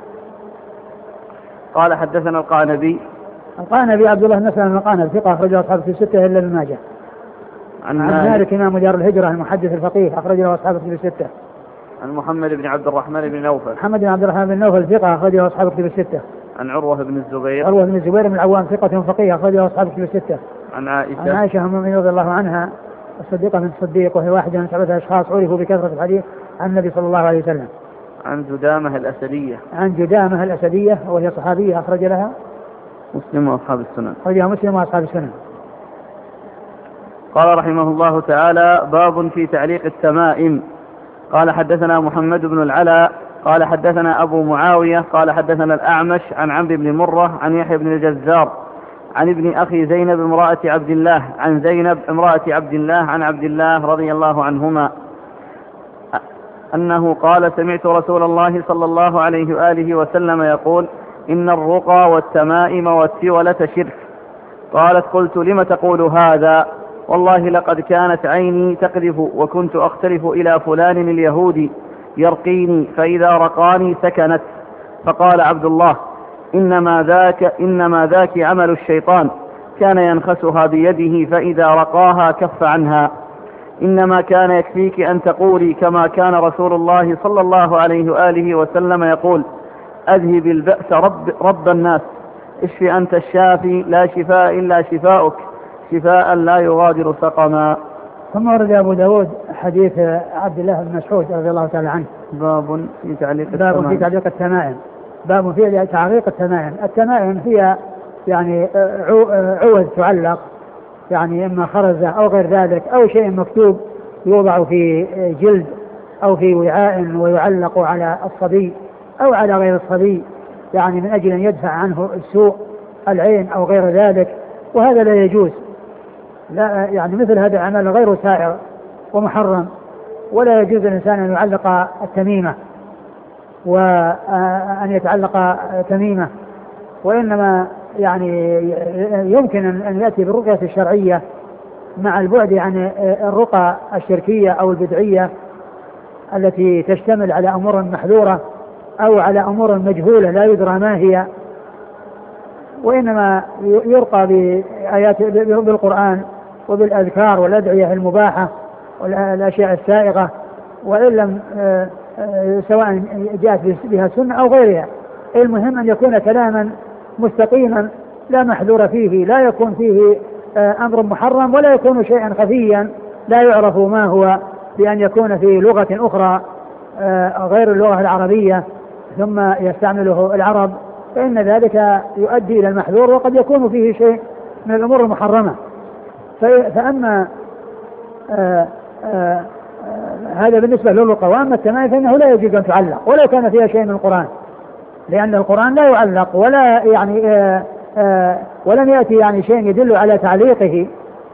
قال حدثنا القعنبي. القعنبي عبد الله بن مسلم القعنبي ثقة أخرجه أصحاب الستة إلا ابن ماجه. عن مالك إمام دار الهجرة المحدث الفقيه أخرجه أصحاب الكتب الستة. عن محمد بن عبد الرحمن بن نوفل. محمد بن عبد الرحمن بن نوفل ثقة أخرجه أصحاب الكتب الستة. عن عروة بن الزبير. عروة بن الزبير بن العوام ثقة فقيه أخرجه أصحاب الكتب الستة. عن عائشة. عن عائشة أم المؤمنين رضي الله عنها الصديقة بنت الصديق، وهي واحدة من سبعة أشخاص عرفوا بكثرة الحديث عن النبي صلى الله عليه وسلم. عن جدامة الأسدية. عن جدامة الأسدية وهي صحابية أخرج لها مسلم وأصحاب السنن. أخرجها مسلم وأصحاب السنن. قال رحمه الله تعالى: باب في تعليق التمائم. قال حدثنا محمد بن العلاء قال حدثنا أبو معاوية قال حدثنا الأعمش عن عمرو بن مرة عن يحيى بن الجزار عن ابن أخي زينب امرأة عبد الله عن زينب امرأة عبد الله عن عبد الله رضي الله عنهما أنه قال: سمعت رسول الله صلى الله عليه وآله وسلم يقول: إن الرقى والتمائم والتولة شرك. قالت: قلت: لم تقول هذا؟ والله لقد كانت عيني تقذف وكنت أختلف إلى فلان اليهودي يرقيني فإذا رقاني سكنت. فقال عبد الله: إنما ذاك, إنما ذاك عمل الشيطان، كان ينخسها بيده فإذا رقاها كف عنها. إنما كان يكفيك أن تقولي كما كان رسول الله صلى الله عليه وآله وسلم يقول: أذهب البأس رب, رب الناس، اشف أنت الشافي لا شفاء إلا شفاؤك، شفاء لا يغادر سقما. ثم ورد أبو داود حديث عبد الله بن مسعود رضي الله تعالى عنه: باب في تعليق باب التمائم. في تعليق التمائم باب في تعليق التمائم. التمائم هي يعني عوز تعلق، يعني إما خرزة أو غير ذلك، أو شيء مكتوب يوضع في جلد أو في وعاء ويعلق على الصبي أو على غير الصبي، يعني من أجل أن يدفع عنه السوء العين أو غير ذلك، وهذا لا يجوز. لا يعني مثل هذا العمل غير سائر ومحرم، ولا يجوز للإنسان أن يعلق التميمة وأن يتعلق تميمة، وإنما يعني يمكن أن يأتي بالرقية الشرعية مع البعد عن الرقى الشركية أو البدعية التي تشتمل على أمور محذورة أو على أمور مجهولة لا يدرى ما هي، وإنما يرقى بآيات بالقرآن وبالأذكار والأدعية المباحة والأشياء السائغة، وإن لم سواء جاءت بها سنة أو غيرها. المهم أن يكون كلاما مستقيما لا محذور فيه، لا يكون فيه أمر محرم ولا يكون شيئا خفيا لا يعرف ما هو، بأن يكون في لغة أخرى غير اللغة العربية ثم يستعمله العرب، فإن ذلك يؤدي إلى المحذور وقد يكون فيه شيء من الأمور المحرمة. فأما آآ آآ هذا بالنسبة للرقى. وأما التمائم فإنه لا يجوز أن تعلق ولو كان فيها شيء من القرآن، لأن القرآن لا يعلق ولا يعني آآ آآ ولم يأتي يعني شيء يدل على تعليقه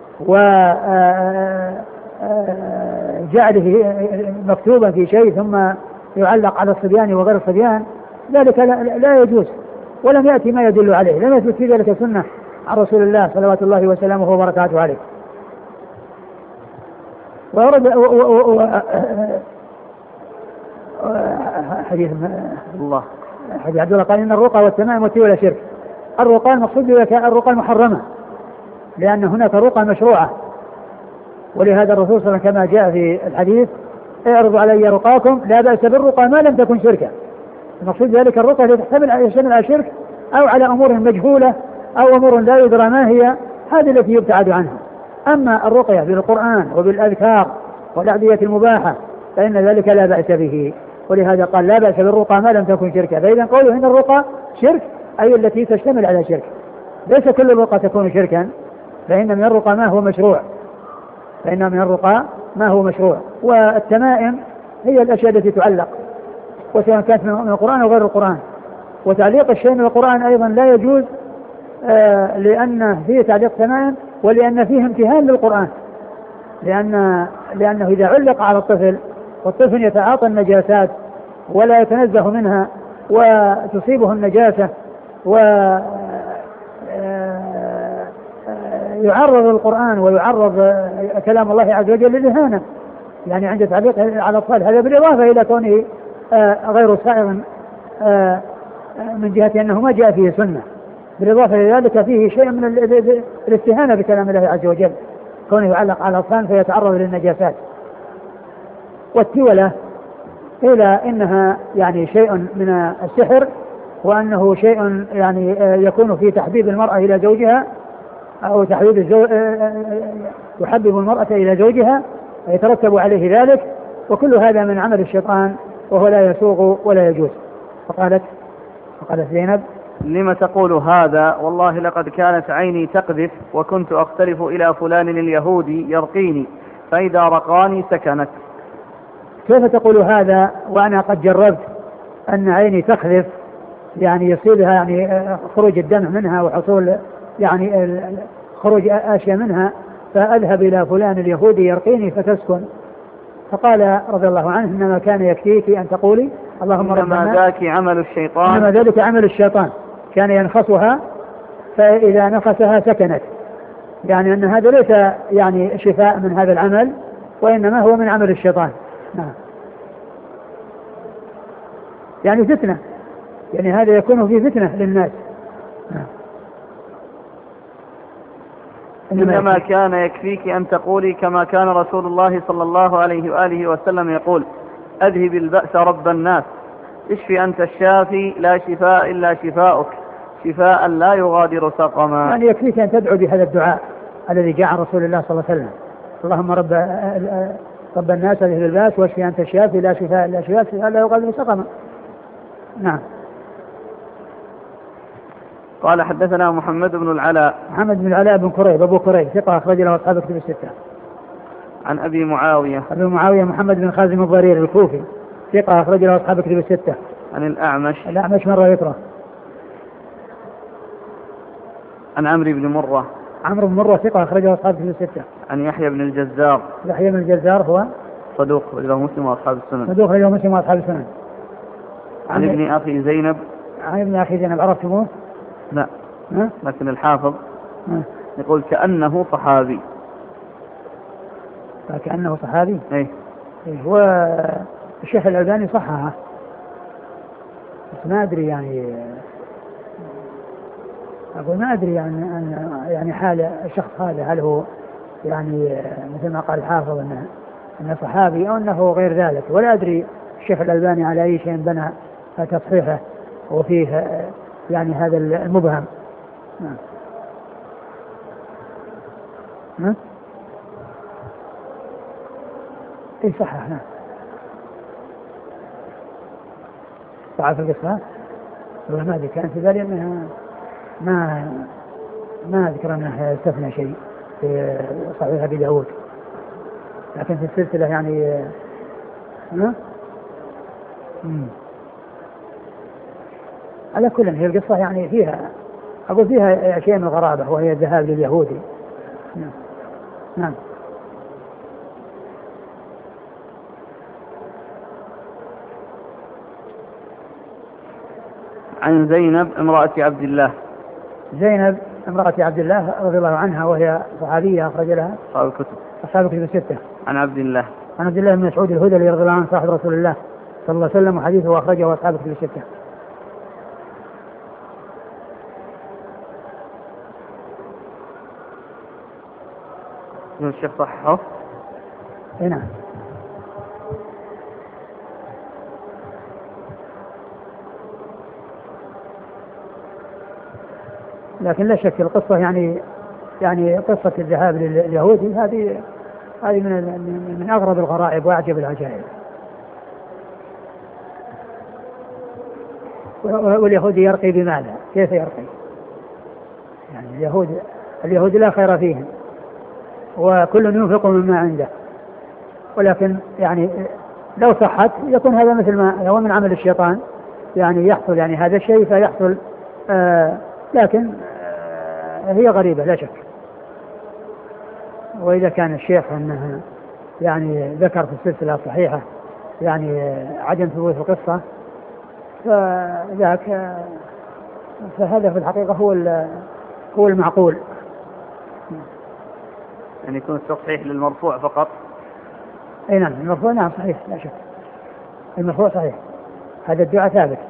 وجعله مكتوبا في شيء ثم يعلق على الصبيان وغير الصبيان، ذلك لا يجوز ولم يأتي ما يدل عليه، لم يثبت في ذلك سنة عن رسول الله صلوات الله وسلامه وبركاته عليه. وورد حديث الله حديث عبد الله قال إن الرقى والتمائم والتولى شرك. الرقى المقصود بها الرقى المحرمة، لأن هناك رقى مشروعة، ولهذا الرسول صلى الله عليه وسلم كما جاء في الحديث اعرضوا علي رقاكم لا بأس بالرقى ما لم تكن شركا. المقصود ذلك الرقى التي تحتمل على شرك أو على أمور مجهولة أو أمور لا يدرى ما هي، هذه التي يبتعد عنها. أما الرقية بالقرآن وبالأذكار والأدعية المباحة فإن ذلك لا بأس به، ولهذا قال لا بأس بالرقى ما لم تكن شركا. فإذا قوله إن الرقى شرك أي التي تشتمل على شرك، ليس كل الرقى تكون شركا، فإن من الرقى ما هو مشروع فإن من الرقى ما هو مشروع. والتمائم هي الأشياء التي تعلق، وسواء كانت من القرآن أو غير القرآن. وتعليق الشيء من القرآن أيضا لا يجوز آه لأن فيه تعليق تمائم، ولأن فيه امتهان للقرآن، لأن لأنه إذا علق على الطفل والطفل يتعاطى النجاسات ولا يتنزه منها وتصيبه النجاسة ويعرض القرآن ويعرض كلام الله عز وجل للإهانة، يعني عند تعليق على الأطفال هذا بالإضافة إلى كونه غير سائغ من جهة أنه ما جاء فيه سنة، بالإضافة إلى ذلك فيه شيء من الاستهانة بكلام الله عز وجل، كونه يعلق على الأطفال فيتعرض للنجاسات. والتولة قيل إنها يعني شيء من السحر، وأنه شيء يعني يكون في تحبيب المرأة إلى زوجها أو تحبيب الزوج يحبب المرأة إلى زوجها ويترتب عليه ذلك، وكل هذا من عمل الشيطان وهو لا يسوغ ولا يجوز. فقالت فقالت زينب لما تقول هذا؟ والله لقد كانت عيني تقذف وكنت أختلف إلى فلان اليهودي يرقيني فإذا رقاني سكنت. كيف تقول هذا وأنا قد جربت أن عيني تقذف، يعني يصيبها يعني خروج الدم منها وحصول يعني خروج أشياء منها، فأذهب إلى فلان اليهودي يرقيني فتسكن. فقال رضي الله عنه إنما كان يكفيك أن تقولي اللهم ربنا إنما ذاك عمل الشيطان إنما ذلك عمل الشيطان كان ينخصها فإذا نخسها سكنت، يعني أن هذا ليس يعني شفاء من هذا العمل وإنما هو من عمل الشيطان. نعم. يعني فتنة، يعني هذا يكون فيه فتنة للناس. نعم. إنما كان يكفيك أن تقولي كما كان رسول الله صلى الله عليه وآله وسلم يقول أذهب البأس رب الناس اشفي أنت الشافي لا شفاء إلا شفاؤك شفاء لا يغادر سقما. يعني يكفيك أن تدعو بهذا الدعاء الذي جاء عن رسول الله صلى الله عليه وسلم اللهم رب رب الناس اذهب البأس واشفي أنت الشافي لا شفاء إلا شفاؤك شفاء لا يغادر سقما. نعم. قال حدثنا محمد بن العلاء محمد بن العلاء بن كريب أبو كريب ثقة أخرج له أصحاب الكتب الستة. عن أبي معاوية أبي معاوية محمد بن خازم الضرير الكوفي ثقة أخرج له أصحاب الكتب الستة. عن الأعمش الأعمش مرة يكره. عن عمرو بن مرة عمرو بن مرة ثقة أخرج له أصحاب الكتب الستة. عن يحيى بن الجزار يحيى بن الجزار هو صدوق أخرجه مسلم وأصحاب السنن. صدوق أخرجه مسلم وأصحاب السنن. عن ابن أخي زينب. عن ابن أخي زينب عرفتموه؟ لا ها؟ لكن الحافظ ها؟ يقول كأنه صحابي. كأنه صحابي؟ ايه هو الشيخ الألباني صححه، بس ما أدري يعني أقول ما أدري يعني يعني حال الشخص هذا هل هو يعني مثل ما قال الحافظ أنه أنه صحابي أو أنه غير ذلك، ولا أدري الشيخ الألباني على أي شيء بنى تصحيحه وفيه يعني هذا المبهم. نعم. نعم. اي صحح. نعم. ضعف القصة والله ما ذكر، كان في بالي انها ما ما اذكر انه استثنى شيء في صحيح ابي داود، لكن في السلسلة يعني ها؟ على كل هي القصة يعني فيها أقول فيها شيء من الغرابة، وهي الذهاب لليهودي. نعم. نعم. عن زينب امرأة عبد الله. زينب امرأة عبد الله رضي الله عنها، وهي صحابية أخرج لها أصحاب الكتب أصحاب الكتب الستة. عن عبد الله عن عبد الله بن مسعود الهذلي رضي الله عنه صاحب رسول الله صلى الله عليه وسلم، وحديثه أخرجه أصحاب الكتب الستة. الشيخ صححه. نعم. لكن لا شك القصة يعني يعني قصة الذهاب لليهودي هذه هذه من من أغرب الغرائب وأعجب العجائب. واليهودي يرقي بماذا؟ كيف يرقي؟ يعني اليهود اليهود لا خير فيهم، وكل ينفق مما عنده، ولكن يعني لو صحت يكون هذا مثل ما هو من عمل الشيطان، يعني يحصل يعني هذا الشيء فيحصل آه لكن آه هي غريبة لا شك. وإذا كان الشيخ أنه يعني ذكر في السلسلة الصحيحة يعني آه عدم ثبوت القصة، فذاك آه فهذا في الحقيقة هو هو المعقول. يعني يكون التصحيح للمرفوع فقط. اي نعم المرفوع نعم صحيح لا شك، المرفوع صحيح، هذا الدعاء ثابت،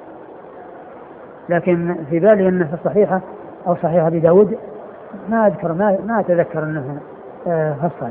لكن في بالي انه في الصحيحة او صحيح ابي داود ما اذكر ما ما اتذكر انه آه فصل.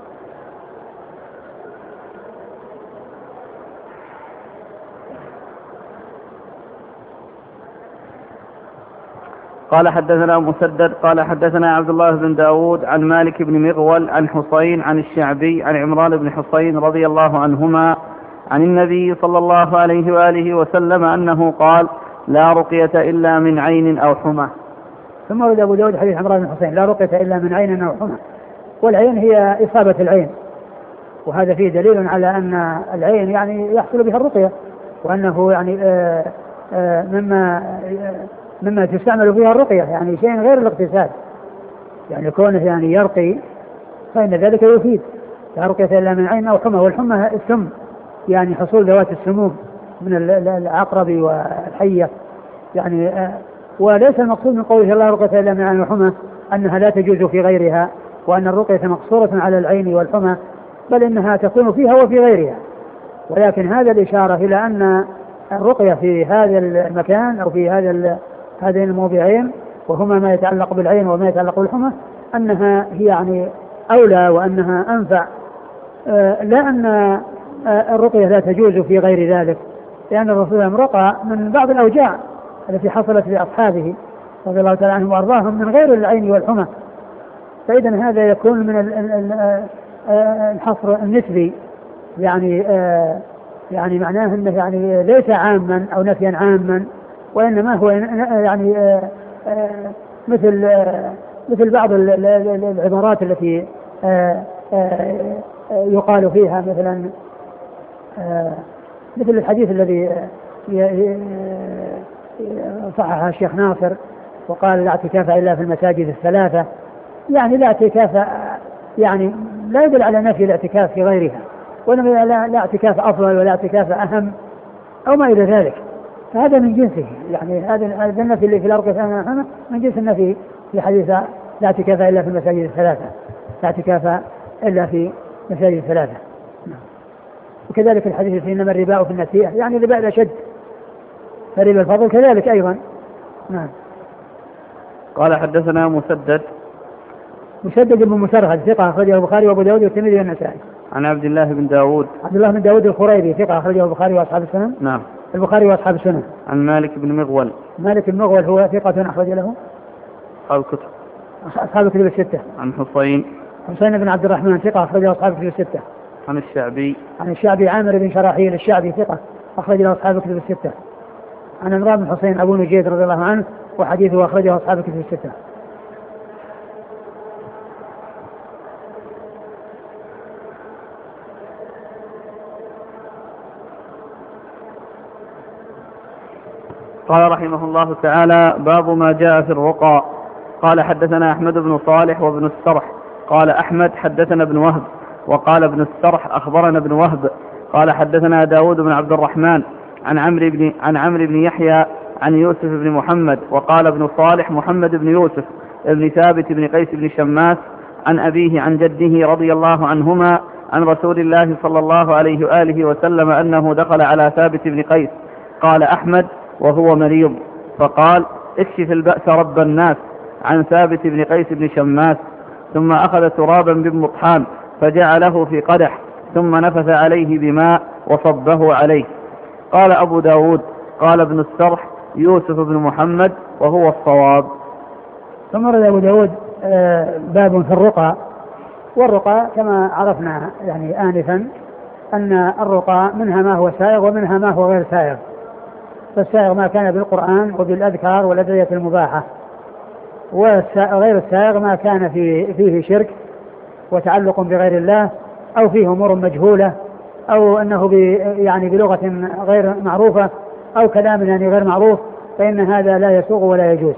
قال حدثنا مسدد قال حدثنا عبد الله بن داود عن مالك بن مغول عن حسين عن الشعبي عن عمران بن حسين رضي الله عنهما عن النبي صلى الله عليه وآله وسلم أنه قال لا رقية إلا من عين أو حمى. ثم ورد أبو داود حديث عمران بن حسين لا رقية إلا من عين أو حمى، والعين هي إصابة العين، وهذا فيه دليل على أن العين يعني يحصل بها الرقية، وأنه يعني آآ آآ مما آآ مما تستعمل فيها الرقية، يعني شيء غير الاغتسال، يعني كونه يعني يرقي فإن ذلك يفيد. لا رقية إلا من عين أو حمى، والحمى السم يعني حصول ذوات السموم من العقرب والحية يعني آه وليس المقصود من قوله لا رقية إلا من عين وحمى أنها لا تجوز في غيرها، وأن الرقية مقصورة على العين والحمى، بل إنها تكون فيها وفي غيرها، ولكن هذا الإشارة إلى أن الرقية في هذا المكان أو في هذا هذين الموضعين وهما ما يتعلق بالعين وما يتعلق بالحمى أنها هي يعني أولى وأنها أنفع، آه لا أن آه الرقية لا تجوز في غير ذلك، لأن الرسول رقى من بعض الأوجاع التي حصلت لأصحابه رضي الله تعالى عنهم وأرضاهم من غير العين والحمى، فإذا هذا يكون من الحصر النسبي، يعني آه يعني معناه أنه يعني ليس عاما أو نفيا عاما، وإنما هو يعني آآ آآ مثل آآ مثل بعض العبارات التي آآ آآ يقال فيها مثلا مثل الحديث الذي صححه الشيخ ناصر وقال لا اعتكاف إلا في المساجد الثلاثة، يعني لا اعتكاف يعني لا يدل على نفي الاعتكاف في غيرها، وإنما لا اعتكاف أفضل ولا اعتكاف أهم، أو ما إلى ذلك، فهذا من جنسه. يعني هذا النفي اللي في الأرقى من جنس النفي في حديث لا اعتكاف إلا في المساجد الثلاثة، لا اعتكاف إلا في المساجد الثلاثة. وكذلك الحديث في إنما الربا في النسيئة، يعني الربا الأشد، فربا الفضل كذلك أيضا. نعم. قال حدثنا مسدد مسدد بن مسرهد ثقة أخرجه البخاري وأبو داود والترمذي والنسائي. عن عبد الله بن داود عبد الله بن داود الخريبي ثقة أخرجه البخاري وأصحاب السنن. نعم. البخاري وأصحاب السنن. عن مالك بن مغول مالك بن مغول هو ثقة أخرج له أصحاب الكتب أصحاب الكتب الستة. عن حسين حسين بن عبد الرحمن ثقة أخرجه أصحاب الكتب الستة. عن الشعبي عن الشعبي عامر بن شراحيل الشعبي ثقة أخرج له أصحاب الكتب الستة. عن عمران بن حسين أبو نجيد رضي الله عنه وحديثه أخرجه أصحاب الكتب الستة. قال رحمه الله تعالى: باب ما جاء في الرقى. قال حدثنا أحمد بن صالح وابن السرح. قال أحمد حدثنا ابن وهب، وقال ابن السرح أخبرنا ابن وهب. قال حدثنا داود بن عبد الرحمن عن عمرو بن عن عمرو بن يحيى عن يوسف بن محمد. وقال ابن صالح محمد بن يوسف ابن ثابت بن قيس بن شماس عن أبيه عن جده رضي الله عنهما عن رسول الله صلى الله عليه وآله وسلم أنه دخل على ثابت بن قيس. قال أحمد: وهو مريض، فقال: اكشف البأس رب الناس، عن ثابت بن قيس بن شماس. ثم أخذ ترابا بمطحان فجعله في قدح، ثم نفث عليه بماء وصبه عليه. قال أبو داود: قال ابن السرح يوسف بن محمد، وهو الصواب. ثم رد أبو داود باب في الرقى. والرقى كما عرفنا يعني آنفا أن الرقى منها ما هو سائغ ومنها ما هو غير سائغ. فالسائغ ما كان بالقرآن وبالأذكار والأدعية المباحة، وغير السائغ ما كان فيه, فيه شرك وتعلق بغير الله، أو فيه أمور مجهولة، أو أنه يعني بلغة غير معروفة، أو كلام يعني غير معروف، فإن هذا لا يسوغ ولا يجوز.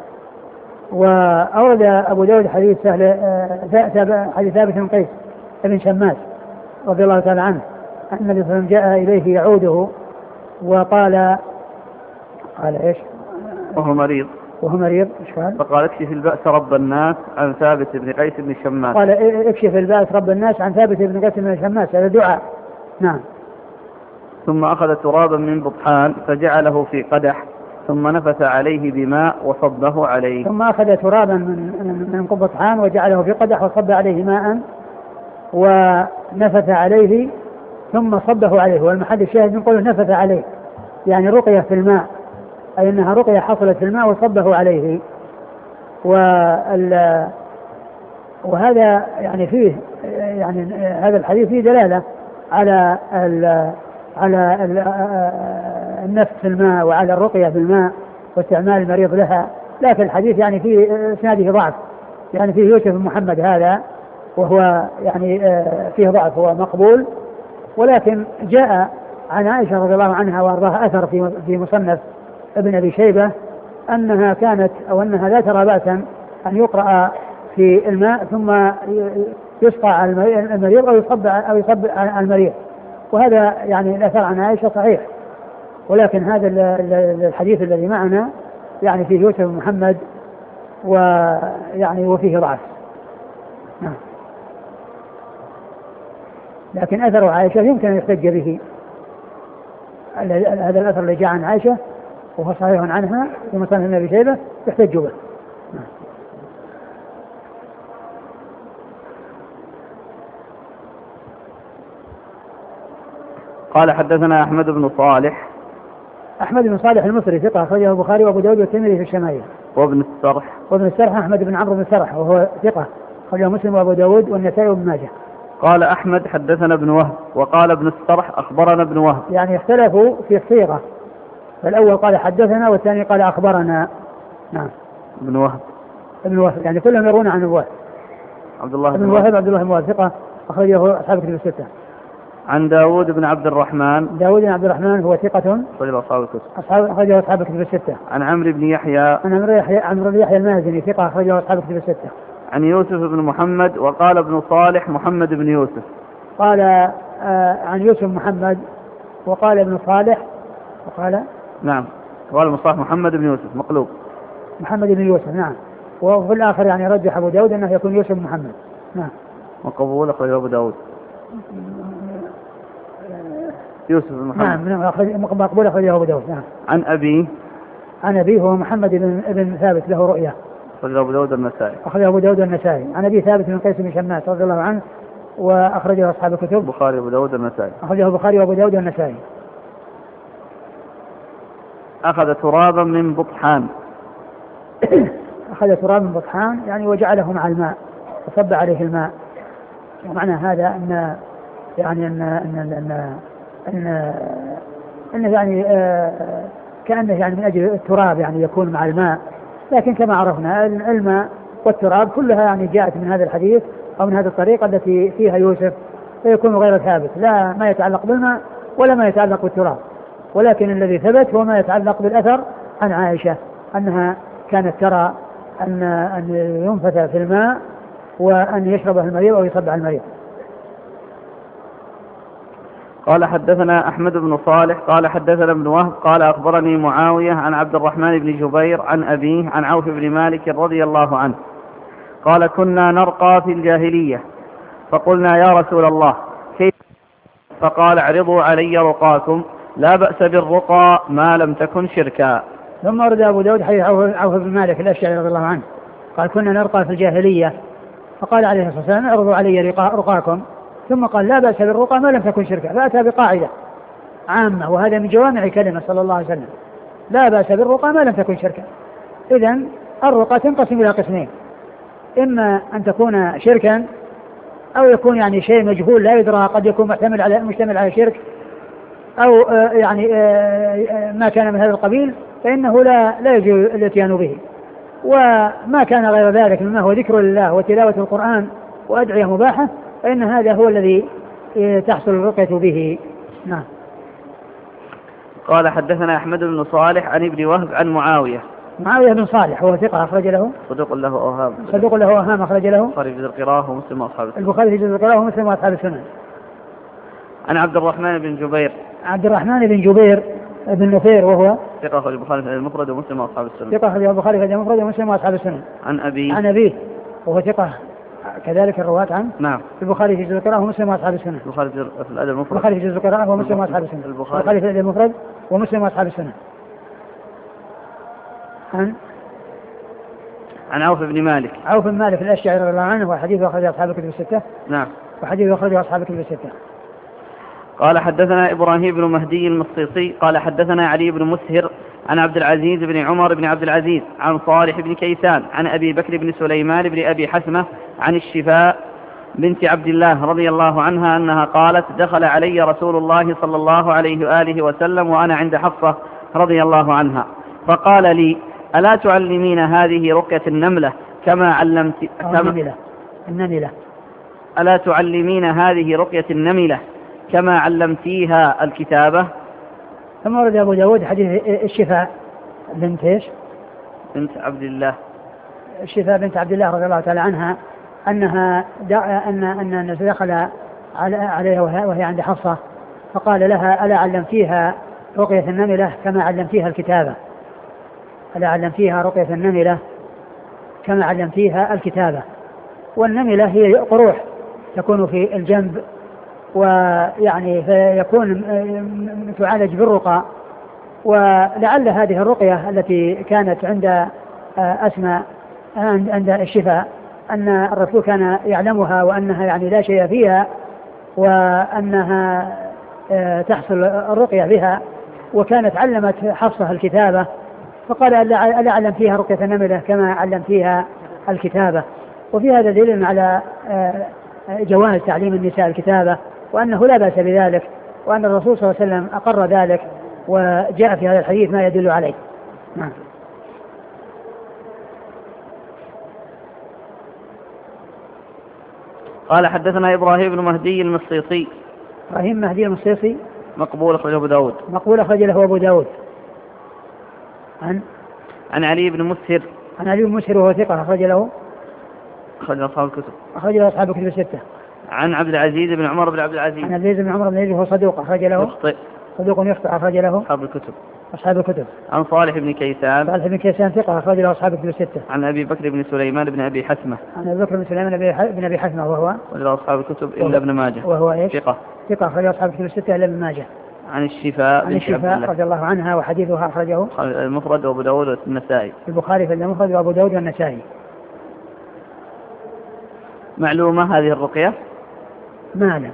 وأورد أبو داود حديث سهل حديث ثابت بن قيس بن شماس رضي الله تعالى عنه أن النبي صلى الله عليه وسلم جاء إليه يعوده وقال قال إيش؟ وهو مريض وهو مريض إيش قال؟ فقال: اكشف البأس رب الناس، عن ثابت بن قيس بن شماس. قال: اكشف البأس رب الناس، عن ثابت بن قيس بن شماس. هذا دعاء. نعم. ثم أخذ ترابا من بطحان فجعله في قدح، ثم نفث عليه بماء وصبه عليه. ثم أخذ ترابا من من بطحان وجعله في قدح وصب عليه ماء ونفث عليه ثم صبه عليه. والمحل الشاهد نقول نفث عليه، يعني رقية في الماء، أي أنها رقية حصلت في الماء وصبه عليه. وهذا يعني فيه يعني هذا الحديث فيه دلالة على ال على ال النفث في الماء وعلى الرقية في الماء واستعمال المريض لها. لكن الحديث يعني فيه اسناده ضعف، يعني فيه يوسف بن محمد هذا، وهو يعني فيه ضعف، هو مقبول. ولكن جاء عن عائشة رضي الله عنها وارضاها أثر في في مصنف ابن أبي شيبة أنها كانت أو أنها لا ترى بأسا أن يقرأ في الماء ثم يسقى على المريض أو يصب أو يصب على المريض. وهذا يعني الأثر عن عائشة صحيح، ولكن هذا الحديث الذي معنا يعني فيه يوسف بن محمد ويعني وفيه ضعف. نعم. لكن أثر عائشة يمكن أن يحتج به. هذا الأثر اللي جاء عن عائشة وهو صحيح عنها في مصنف ابن أبي شيبة يحتج به. قال حدثنا أحمد بن صالح. أحمد بن صالح المصري ثقة أخرجه البخاري وأبو داود والترمذي في الشمائل. وابن السرح. وابن السرح أحمد بن عمرو بن السرح وهو ثقة أخرجه مسلم وأبو داود والنسائي وابن ماجه. قال أحمد حدثنا ابن وهب، وقال ابن السرح أخبرنا ابن وهب. يعني اختلفوا في الصيغة، فالأول قال حدثنا والثاني قال أخبرنا. نعم. ابن وهب. ابن وهب يعني كلهم يرون عن الوهب. عبد الله بن وهب عبد الله بن وهب ثقة أخرجه أصحاب الكتب الستة. عن داود بن عبد الرحمن. داود بن عبد الرحمن هو ثقة أخرجه أصحاب الكتب. أصحاب أخرجه أصحاب الكتب الستة. عن عمرو بن يحيى. عن عمرو يحيى عمرو بن يحيى المازني ثقة أخرجه أصحاب الكتب الستة. عن يوسف بن محمد، وقال ابن صالح محمد بن يوسف. قال آه عن يوسف محمد وقال ابن صالح وقال نعم قال المصطلح محمد بن يوسف مقلوب محمد بن يوسف نعم. وفي الآخر يعني رجح أبو داود أنه يكون يوسف محمد نعم. وقبول أخرج أبو داود يوسف بن محمد نعم نعم مقبول أخرجه أبو داود نعم. عن أبي عن أبيه هو محمد بن, بن ثابت له رؤيا أخرج أبو داود النسائي أخرجه أبو داود النسائي. عن أبي ثابت بن قيس بن شماس رضي الله عنه وأخرجه أصحاب الكتب البخاري وأبو داود النسائي أخرجه البخاري وأبو داود النسائي. أخذ ترابا من بطحان أخذ ترابا من بطحان يعني وجعله مع الماء وصب عليه الماء. ومعنى هذا أن يعني أن أن أن أن, أن يعني آه كأنه يعني من أجل التراب يعني يكون مع الماء. لكن كما عرفنا الماء والتراب كلها يعني جاءت من هذا الحديث أو من هذه الطريقة التي فيها يوسف فيكون غير ثابت لا ما يتعلق بالماء ولا ما يتعلق بالتراب. ولكن الذي ثبت هو ما يتعلق بالأثر عن عائشة أنها كانت ترى أن أن ينفث في الماء وأن يشربه المريض أو يصب على المريض. قال حدثنا أحمد بن صالح قال حدثنا ابن وهب قال أخبرني معاوية عن عبد الرحمن بن جبير عن أبيه عن عوف بن مالك رضي الله عنه قال كنا نرقى في الجاهلية فقلنا يا رسول الله كيف؟ فقال اعرضوا علي رقاكم لا بأس بالرقى ما لم تكن شركا. ثم ورد أبو داود حديث عوف بن مالك الأشعري رضي الله عنه قال كنا نرقى في الجاهلية فقال عليه الصلاة والسلام اعرضوا علي رقاكم ثم قال لا بأس بالرقى ما لم تكن شركا. فأتى بقاعدة عامة وهذا من جوامع كلمة صلى الله عليه وسلم لا بأس بالرقى ما لم تكن شركا. إذن الرقى تنقسم إلى قسمين إما أن تكون شركا أو يكون يعني شيء مجهول لا يدرى قد يكون محتمل على مشتمل على شرك أو آه يعني آه ما كان من هذا القبيل فإنه لا لا يجوز الاتيان به. وما كان غير ذلك مما هو ذكر لله وتلاوة القرآن وأدعية مباحة فإن هذا هو الذي تحصل الرقية به. نعم. قال حدثنا أحمد بن صالح عن ابن وهب عن معاوية معاوية بن صالح وهو ثقة أخرج له صدوق له أوهام صدوق له أوهام أخرج له البخاري في القراءة ومسلم وأصحاب السنن البخاري في جزء القراءة ومسلم وأصحاب السنن. عن عبد الرحمن بن جبير عبد الرحمن بن جبير بن نفير وهو ثقة أخرج البخاري في المفرد ومسلم وأصحاب السنن ثقة أخرج البخاري في المفرد ومسلم وأصحاب السنن. عن أبي عن أبيه وهو ثقة كذلك الرواة عنه نعم البخاري في جزء القراءة ومسلم وأصحاب السنن البخاري في الأدب المفرد البخاري في جزء القراءة ومسلم وأصحاب السنن البخاري في الأدب المفرد ومسلم وأصحاب السنن. عن عن عوف بن مالك عوف بن مالك الأشعري رضي الله عنه وحديثه أخرجه أصحاب الكتب الستة نعم وحديثه أخرجه أصحاب الكتب الستة. قال حدثنا إبراهيم بن مهدي المصيصي قال حدثنا علي بن مسهر عن عبد العزيز بن عمر بن عبد العزيز عن صالح بن كيسان عن أبي بكر بن سليمان بن أبي حسمة عن الشفاء بنت عبد الله رضي الله عنها أنها قالت دخل علي رسول الله صلى الله عليه وآله وسلم وأنا عند حفصة رضي الله عنها فقال لي ألا تعلمين هذه رقية النملة كما علمت النملة النملة ألا تعلمين هذه رقية النملة كما علمتيها الكتابة. ثم ورد أبو داود حديث الشفاء بنت إيش؟ بنت عبد الله الشفاء بنت عبد الله رضي الله تعالى عنها أنها أن أن دخل عليها وهي عند حفصة فقال لها ألا علمتيها رقية النملة كما علمتيها الكتابة ألا علمتيها رقية النملة كما علمتيها الكتابة. والنملة هي قروح تكون في الجنب ويعني فيكون تعالج بالرقى. ولعل هذه الرقية التي كانت عند أسماء عند الشفاء أن الرسول كان يعلمها وأنها يعني لا شيء فيها وأنها تحصل الرقية بها وكانت علمت حفصة الكتابة فقال ألا أعلم فيها رقية النملة كما علم فيها الكتابة. وفي هذا دليل على جواز تعليم النساء الكتابة وأنه لا بأس بذلك وأن الرسول صلى الله عليه وسلم أقر ذلك وجاء في هذا الحديث ما يدل عليه. نعم. قال حدثنا إبراهيم بن مهدي المصيصي إبراهيم مهدي المصيصي مقبول أخرجه أبو داود مقبول أخرج له أبو داود. عن عن علي بن مسهر عن علي بن مسهر وهو ثقة أخرج له أخرج أصحاب الكتب أخرج له أصحاب الكتب الستة. عن عبد العزيز بن عمر بن عبد العزيز عن عبد العزيز بن عمر بن العزيز وهو صدوق أخرج له يخطئ صدوق يخطئ أخرج له أصحاب الكتب. أصحاب الكتب. عن صالح بن كيسان. صالح بن كيسان ثقة أخرج له أصحاب الكتب الستة. عن أبي بكر بن سليمان بن أبي حثمة. عن أبي بكر بن سليمان بن أبي حثمة وهو وله أصحاب الكتب إلا ابن ماجه. وهو إيش؟ ثقة. ثقة أخرج أصحاب الكتب الستة إلا ابن ماجه. عن الشفاء. عن الشفاء رضي الله عنها وحديثها أخرجه المفرد وأبو داود والنسائي. البخاري في المفرد وأبو داود والنسائي. معلومة هذه الرقية؟ ما أعلم.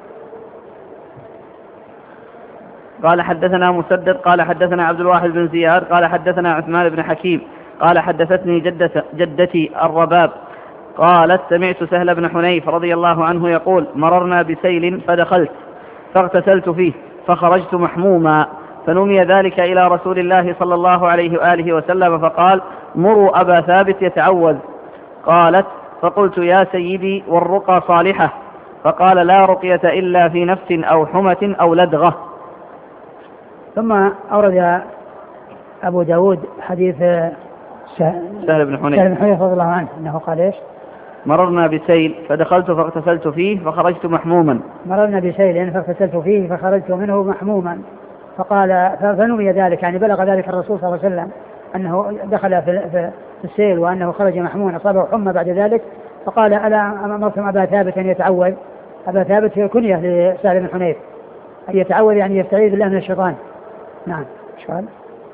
قال حدثنا مسدد قال حدثنا عبد الواحد بن زياد قال حدثنا عثمان بن حكيم قال حدثتني جدة جدتي الرباب قالت سمعت سهل بن حنيف رضي الله عنه يقول مررنا بسيل فدخلت فاغتسلت فيه فخرجت محموما فنمي ذلك إلى رسول الله صلى الله عليه وآله وسلم فقال مروا أبا ثابت يتعوذ. قالت فقلت يا سيدي والرقى صالحة فقال لا رقية إلا في نفس أو حمة أو لدغة. ثم أورد أبو داود حديث سهل بن حنيف سهل بن حنيف رضي الله عنه أنه قال إيش؟ مررنا بسيل فدخلت فاغتسلت فيه فخرجت محموما. مررنا بسيل فاغتسلت فيه فخرجت منه محموما فقال فنمي ذلك يعني بلغ ذلك الرسول صلى الله عليه وسلم أنه دخل في, في السيل وأنه خرج محموما أصابه حمى بعد ذلك فقال ألا أمرتم أبا ثابت أن يتعوذ. أبا ثابت كنية لسهل بن حنيف أن يتعوذ يعني يستعيذ بالله من الشيطان. نعم. شوال.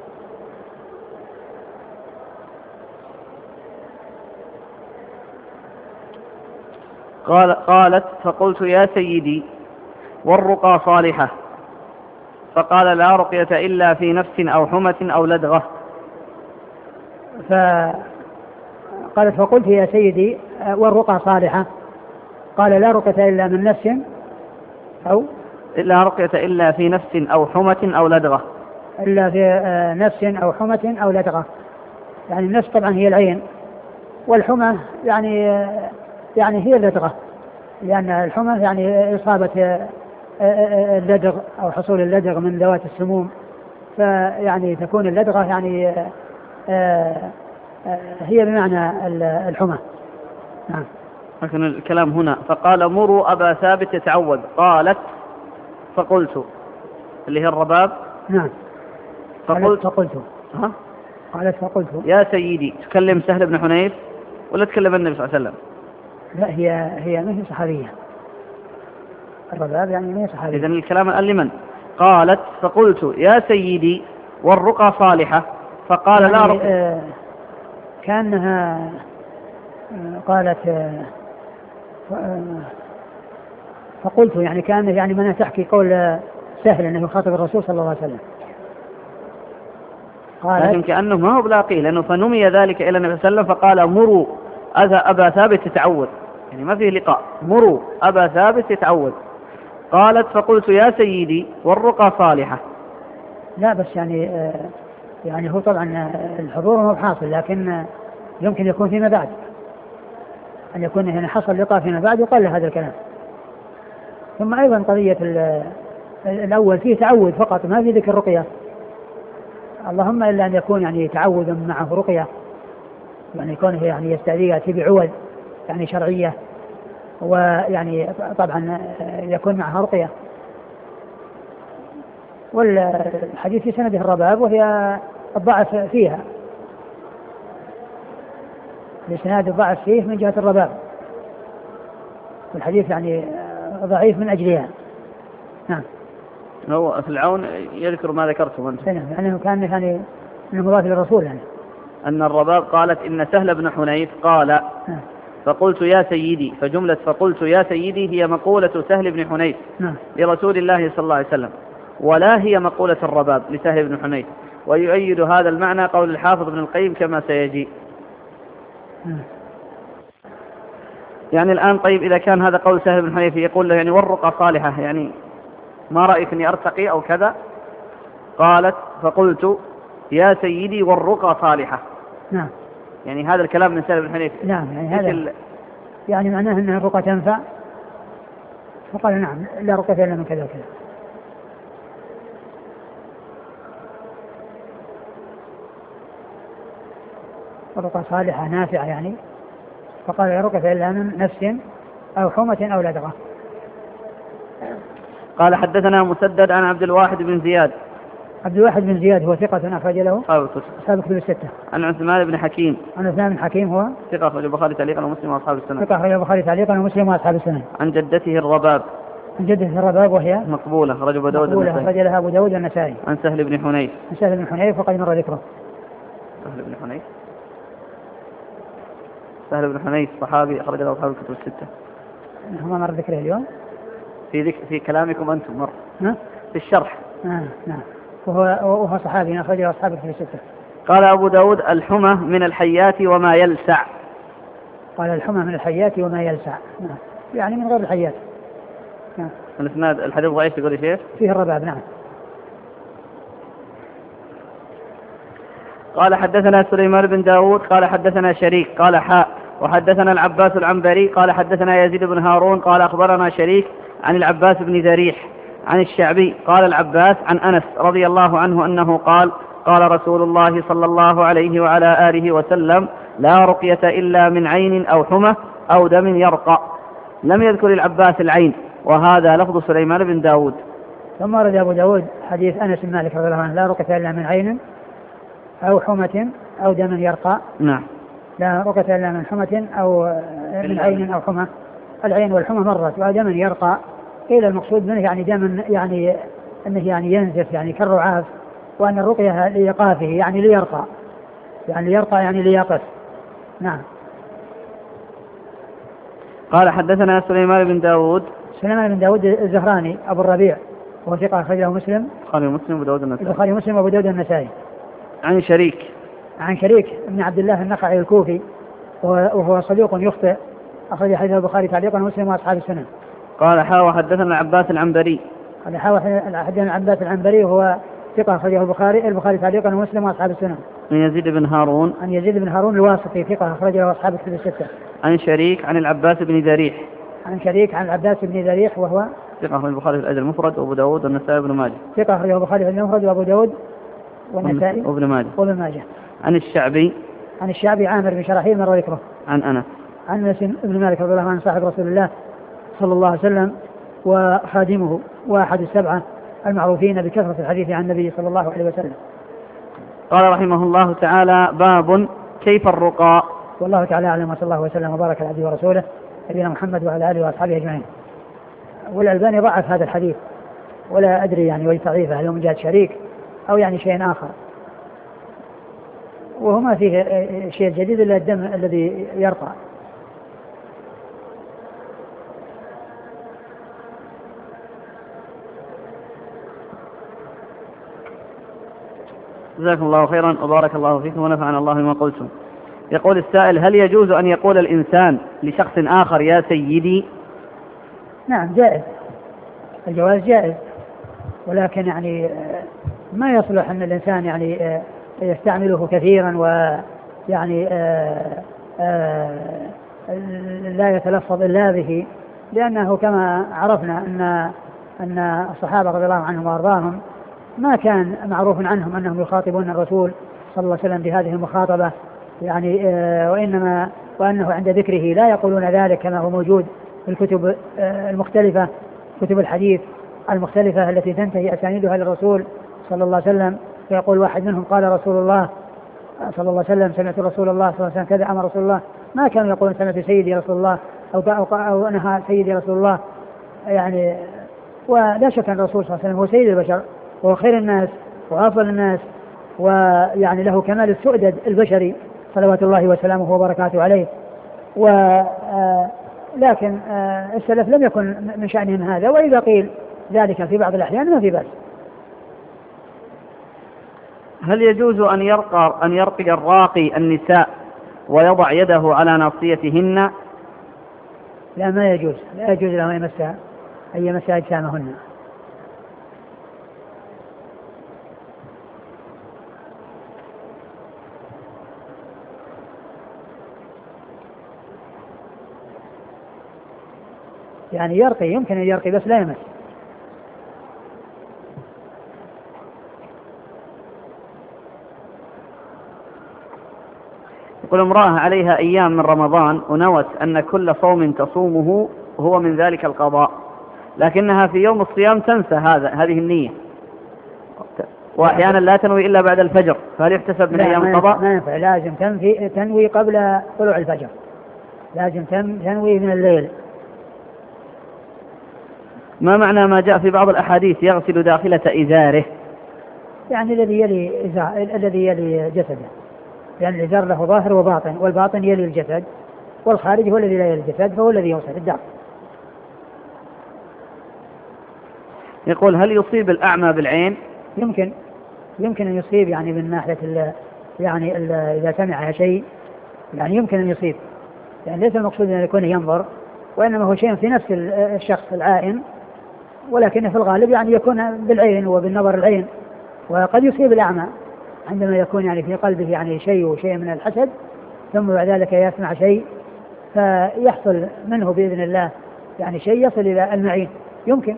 قال قالت فقلت يا سيدي والرقى صالحة فقال لا رقية إلا في نفس أو حمة أو لدغة. فقالت فقلت يا سيدي والرقى صالحة قال لا رقية إلا من نفس أو لا رقية إلا في نفس أو حمة أو لدغة. إلا في نفس أو حمة أو لدغة يعني النفس طبعا هي العين والحمى يعني يعني هي اللدغة لأن الحمى يعني إصابة اللدغ أو حصول اللدغ من ذوات السموم فيعني تكون اللدغة يعني هي بمعنى الحمى. نعم. لكن الكلام هنا فقال مروا أبا ثابت يتعوذ. قالت فقلت اللي هي الرباب. نعم. فقلت فقلت ها قالت فقلت يا سيدي تكلم سهل بن حنيف ولا تكلم النبي صلى الله عليه وسلم؟ لا هي هي ما هي صحابية. الرباب يعني ما هي صحابية. إذن الكلام قال لمن؟ قالت فقلت يا سيدي والرقى صالحة فقال يعني لا رقية. آه كأنها آه قالت آه فقلت يعني كأنه يعني من تحكي قول سهل أنه يخاطب الرسول صلى الله عليه وسلم. لكن كأنه ما هو بلاقي لأنه فنمي ذلك إلى النبي صلى الله عليه وسلم فقال مروا أبا ثابت يتعوذ يعني ما فيه لقاء مروا أبا ثابت يتعوذ. قالت فقلت يا سيدي والرقى صالحة. لا بس يعني آه يعني هو طبعا الحضور هو حاصل لكن يمكن يكون فيما بعد أن يكون هنا حصل لقاء فيما بعد وقال هذا الكلام. ثم أيضا قضية الأول فيه تعوذ فقط ما في ذكر رقية اللهم إلا أن يكون يعني تعوذ معه رقية يعني يكون يعني يستأذي بعوذ يعني شرعية ويعني طبعا يكون معها رقية. والحديث في سنده الرباب وهي الضعف فيها لسناد الضعف فيه من جهة الرباب والحديث يعني ضعيف من أجلها. نعم. هو في العون يذكر ما ذكرته أنت يعني كان يعني من مضاف للرسول يعني أن الرباب قالت إن سهل بن حنيف قال نعم. فقلت يا سيدي فجملة فقلت يا سيدي هي مقولة سهل بن حنيف نعم. لرسول الله صلى الله عليه وسلم ولا هي مقولة الرباب لسهل بن حنيف. ويؤيد هذا المعنى قول الحافظ ابن القيم كما سيجي. نعم. يعني الآن طيب إذا كان هذا قول سهل بن حنيف يقول له يعني والرقى صالحة يعني ما رأيك أني أرتقي أو كذا. قالت فقلت يا سيدي والرقى صالحة. نعم. يعني هذا الكلام من سهل بن حنيف. نعم يعني هذا يعني معناه أن الرقى تنفع فقال نعم لا رقى إلا من كذا وكذا. الرقى صالحة نافعة يعني فقال لا رقى إلا من نفس أو حمة أو لدغة. قال حدثنا مسدد عن عبد الواحد بن زياد. عبد الواحد بن زياد هو ثقة أخرج له أصحاب الكتب الستة. عن عثمان بن حكيم. عن عثمان بن حكيم هو ثقة أخرج البخاري تعليقا ومسلم وأصحاب السنن. ثقة أخرج البخاري تعليقا ومسلم وأصحاب السنن. عن جدته الرباب. عن جدته الرباب وهي مقبولة أخرج أبو داود مقبولة أخرج لها أبو داود والنسائي. عن سهل بن حنيف. عن سهل بن حنيف وقد مر ذكره. سهل بن حنيف سهل بن حنيف صحابي أخرج له أصحاب الكتب الستة. هم مر ذكره اليوم في ذكر في كلامكم أنتم مر ها؟ في الشرح. آه نعم. وهو وهو صحابي أخرج له أصحاب الكتب الستة. قال أبو داود الحمى من الحيات وما يلسع. قال الحمى من الحيات وما يلسع. نعم يعني من غير الحيات. نعم. الإسناد الحديث ضعيف يقول يا شيخ. فيه الرباب. نعم. قال حدثنا سليمان بن داود قال حدثنا شريك قال حاء وحدثنا العباس العنبري قال حدثنا يزيد بن هارون قال أخبرنا شريك عن العباس بن ذريح عن الشعبي قال العباس عن أنس رضي الله عنه أنه قال قال رسول الله صلى الله عليه وعلى آله وسلم لا رقية إلا من عين أو حمى أو دم يرقى. لم يذكر العباس العين وهذا لفظ سليمان بن داود. ثم ورد أبو داود حديث أنس بن مالك رضي الله عنه لا رقية إلا من عين أو حمى أو دم يرقى. نعم. لا رقية إلا من حمى أو من عين أو حمى. العين والحمى مرت ودم يرقى قيل المقصود منه يعني دم يعني أنه يعني ينزف يعني كالرعاف وأن الرقية لإيقافه يعني ليرقى يعني ليرقى يعني ليقف. نعم. قال حدثنا سليمان بن داود. سليمان بن داود الزهراني أبو الربيع وهو ثقة أخرجه مسلم. البخاري ومسلم وأبو داود النسائي. البخاري ومسلم وأبو داود النسائي. عن شريك. عن شريك بن عبد الله النخعي الكوفي وهو صديق يخطئ أخرج حديث البخاري تعليقا ومسلم وأصحاب السنن. قال حاوى حدثنا العباس العنبري. قال حاوى حدثنا العباس العنبري وهو ثقة أخرجه البخاري البخاري تعليقا ومسلم وأصحاب السنن. عن يزيد بن هارون. عن يزيد بن هارون الواسطي ثقة أخرجه أصحاب الكتب الستة. عن شريك عن العباس بن ذريح. عن شريك عن العباس بن ذريح وهو ثقة أخرج البخاري في الأدب المفرد وأبو داود والنسائي وابن ماجه. ثقة أخرجه البخاري في المفرد وأبو داود والنسائي وابن ماجه. وابن ماجه. عن الشعبي. عن الشعبي عامر بن شراحيل مر ذكره. عن أنس. عن أنس بن مالك رضي الله عنه صاحب رسول الله صلى الله عليه وسلم وخادمه وأحد السبعة المعروفين بكثرة الحديث عن النبي صلى الله عليه وسلم. قال رحمه الله تعالى باب كيف الرقى. والله تعالى أعلم وصلى الله وسلم وبارك على عبده ورسوله نبينا محمد وعلى آله وأصحابه أجمعين. والألباني ضعف هذا الحديث ولا أدري يعني ويضعيفه هل من جهة شريك أو يعني شيء آخر وهما فيه شيء جديد إلا الدم الذي يرقى. جزاكم الله خيرا وبارك الله فيكم ونفعنا الله بما قلتم. يقول السائل هل يجوز أن يقول الإنسان لشخص آخر يا سيدي؟ نعم جائز الجواز جائز ولكن يعني ما يصلح أن الإنسان يعني يستعمله كثيرا ويعني لا يتلفظ إلا به لأنه كما عرفنا أن أن الصحابة رضي الله عنهم وأرضاهم ما كان معروف عنهم أنهم يخاطبون الرسول صلى الله عليه وسلم بهذه المخاطبة يعني وإنما وأنه عند ذكره لا يقولون ذلك كما هو موجود في الكتب المختلفة كتب الحديث المختلفة التي تنتهي أسانيدها للرسول صلى الله عليه وسلم فيقول واحد منهم قال رسول الله صلى الله عليه وسلم سمعت رسول الله صلى الله عليه وسلم كذا أمر رسول الله ما كانوا يقولون سمعت سيدي رسول الله أو, أو نهى سيدي رسول الله يعني. ولا شك أن الرسول صلى الله عليه وسلم هو سيد البشر وهو خير الناس وأفضل الناس ويعني له كمال السؤدد البشري صلوات الله وسلامه وبركاته عليه. ولكن السلف لم يكن من شأنهم هذا وإذا قيل ذلك في بعض الأحيان ما في بأس. هل يجوز أن يرقى أن يرقي الراقي النساء ويضع يده على ناصيتهن؟ لا ما يجوز لا يجوز له أن يمس أن يمس أجسامهن. يعني يرقي يمكن أن يرقي بس لا يمس. يقول امرأة عليها أيام من رمضان ونوت أن كل صوم تصومه هو من ذلك القضاء لكنها في يوم الصيام تنسى هذا هذه النية، وأحيانا لا تنوي إلا بعد الفجر، فهل يحتسب من أيام القضاء؟ ما ينفع، لازم تنفي تنوي قبل طلوع الفجر، لازم تنوي من الليل. ما معنى ما جاء في بعض الأحاديث يغسل داخلة إزاره؟ يعني الذي يلي إزار الذي يلي جسده، لأن يعني الإزار له ظاهر وباطن، والباطن يلي الجسد، والخارج هو الذي لا يلي الجسد، فهو الذي يغسل الداخل. يقول هل يصيب الأعمى بالعين؟ يمكن يمكن أن يصيب، يعني من ناحية ال يعني ال إذا سمع شيء يعني يمكن أن يصيب، يعني ليس المقصود أن يكون ينظر، وإنما هو شيء في نفس الشخص العائن، ولكن في الغالب يعني يكون بالعين وبالنظر العين. وقد يصيب الأعمى عندما يكون يعني في قلبه يعني شيء وشيء من الحسد، ثم بعد ذلك يسمع شيء فيحصل منه بإذن الله يعني شيء يصل إلى المعين، يمكن.